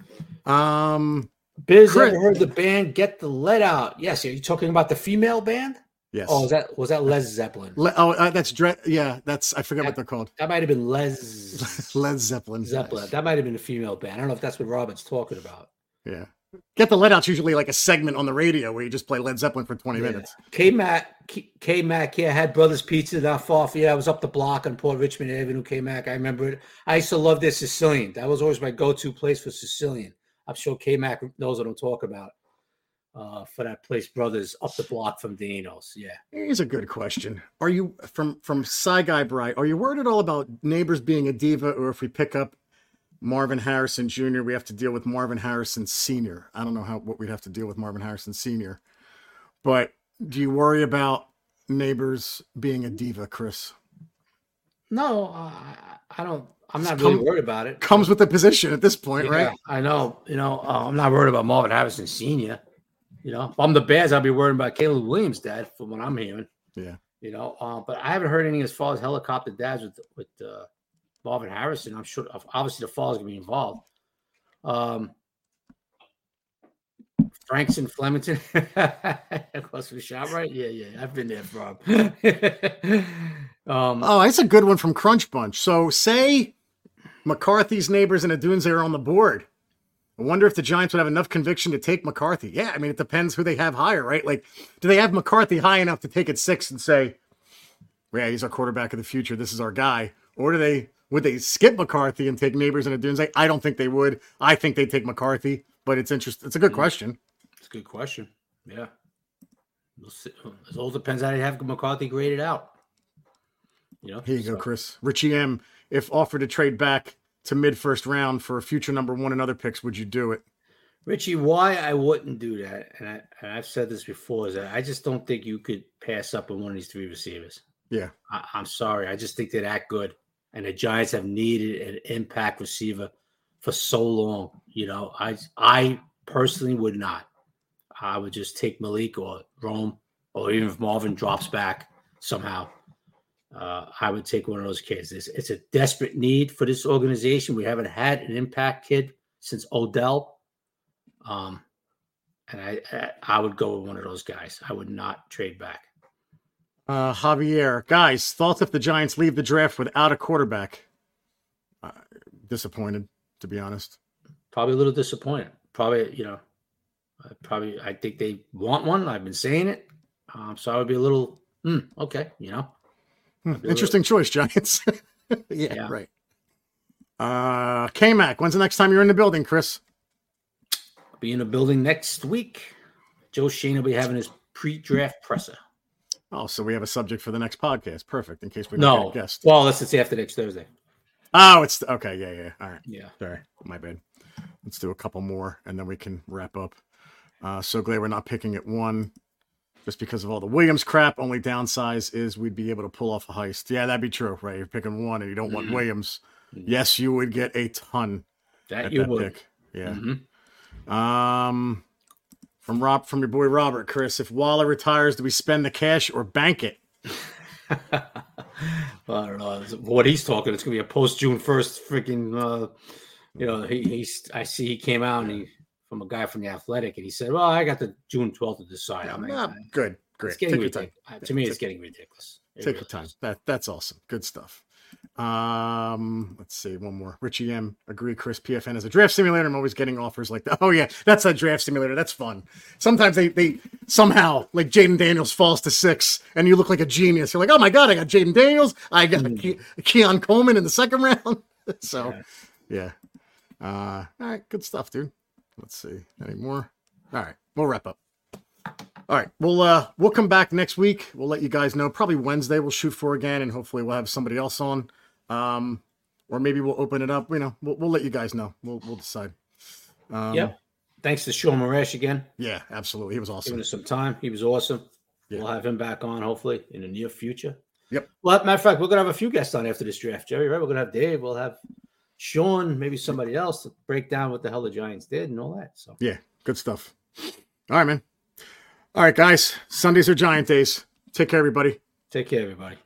Um, Biz, Chris- ever heard the band Get the Lead Out? Yes, are you talking about the female band? yes. Oh, was that was that Les Zeppelin? Le- oh, uh, that's Dre- yeah. That's I forget what That- they're called. That might have been Les Led Zeppelin. Zeppelin. Yes. That might have been a female band. I don't know if that's what Robert's talking about. Yeah. Get the Let Out's usually like a segment on the radio where you just play Led Zeppelin for twenty Yeah. minutes. K Mac, K Mac, yeah, had Brothers Pizza not far. From, yeah, I was up the block on Port Richmond Avenue. K Mac, I remember it. I used to love their Sicilian. That was always my go-to place for Sicilian. I'm sure K Mac knows what I'm talking about. Uh, for that place, Brothers, up the block from Dino's. Yeah. Here's a good question. Are you from from Cy Guy Bright? Are you worried at all about Neighbors being a diva, or if we pick up Marvin Harrison Junior, we have to deal with Marvin Harrison Senior? I don't know how what we'd have to deal with Marvin Harrison Senior, but do you worry about Neighbors being a diva, Chris? No, uh, I don't. I'm not Come- really worried about it. Comes with the position at this point, Yeah, right? I know. You know, uh, I'm not worried about Marvin Harrison Senior You know, if I'm the Bears, I'll be worried about Caleb Williams' dad, from what I'm hearing. Yeah. You know, uh, but I haven't heard anything as far as helicopter dads with with uh, Marvin Harrison. I'm sure, obviously, the father's gonna be involved. Um, Franks and Flemington across from the shop, right? Yeah, yeah, I've been there, Rob. um, Oh, that's a good one from Crunch Bunch. So, say McCarthy's Neighbors and Adunze are on the board. I wonder if the Giants would have enough conviction to take McCarthy. Yeah, I mean, it depends who they have higher, right? Like, do they have McCarthy high enough to take it six and say, yeah, he's our quarterback of the future. This is our guy. Or do they, would they skip McCarthy and take Neighbors and Adunze? I don't think they would. I think they'd take McCarthy, but it's interesting. It's a good question. It's a good question. Yeah. We'll see. It all depends how they have McCarthy graded out. You know, Here you go, so- Chris. Richie M., if offered to trade back to mid-first round for a future number one and other picks, would you do it? Richie, why I wouldn't do that, and, I, and I've said this before, is that I just don't think you could pass up on one of these three receivers. Yeah. I, I'm sorry. I just think they're that good. And the Giants have needed an impact receiver for so long. You know, I I personally would not. I would just take Malik or Rome, or even if Marvin drops back somehow, uh, I would take one of those kids. It's, it's a desperate need for this organization. We haven't had an impact kid since Odell. Um, and I, I I would go with one of those guys. I would not trade back. Uh, Javier, guys, thoughts if the Giants leave the draft without a quarterback? Uh, disappointed, to be honest. Probably a little disappointed. Probably, you know, I probably, I think they want one. I've been saying it. Um, so I would be a little, mm, okay, you know. Hmm, interesting little... choice, Giants. yeah, yeah, right. Uh, K-Mac, when's the next time you're in the building, Chris? I'll be in the building next week. Joe Shane will be having his pre-draft presser. Oh, so we have a subject for the next podcast. Perfect, in case we don't no. get a guest. Well, let's see after next Thursday. Oh, it's okay. Yeah, yeah. All right. Yeah. Sorry, my bad. Let's do a couple more, and then we can wrap up. Uh, so glad we're not picking at one, just because of all the Williams crap. Only downsize is we'd be able to pull off a heist. Yeah, that'd be true, right? You're picking one, and you don't want mm-hmm. Williams. Mm-hmm. Yes, you would get a ton. That you that would. Pick. Yeah. Mm-hmm. Um. From Rob, from your boy Robert, Chris, if Waller retires, do we spend the cash or bank it? well, I don't know. What he's talking, it's gonna be a post June first freaking. Uh, you know, he he's. I see he came out and he from a guy from the Athletic, and he said, "Well, I got the June twelfth to decide." I'm like, good, great. It's getting ridiculous. To me, it's getting ridiculous. It take really your time. Is. That that's awesome. Good stuff. Um, let's see, one more. Richie M. Agree, Chris. P F N is a draft simulator. I'm always getting offers like that. Oh yeah, that's a draft simulator. That's fun. Sometimes they they somehow like Jaden Daniels falls to six, and you look like a genius. You're like, oh my god, I got Jaden Daniels. I got mm. Ke- Keon Coleman in the second round. so, yeah. yeah. Uh, all right, good stuff, dude. Let's see, any more? All right, we'll wrap up. All right, we'll uh we'll come back next week. We'll let you guys know. Probably Wednesday we'll shoot for again, and hopefully we'll have somebody else on. Um, or maybe we'll open it up. You know, we'll we'll let you guys know. We'll we'll decide. Um, yeah. Thanks to Sean Morash again. Yeah, absolutely. He was awesome. Giving us some time. He was awesome. Yeah. We'll have him back on hopefully in the near future. Yep. Well, matter of fact, we're gonna have a few guests on after this draft, Jerry. Right? We're gonna have Dave. We'll have Sean, maybe somebody else to break down what the hell the Giants did and all that. So yeah, good stuff. All right, man. All right, guys. Sundays are Giant days. Take care, everybody. Take care, everybody.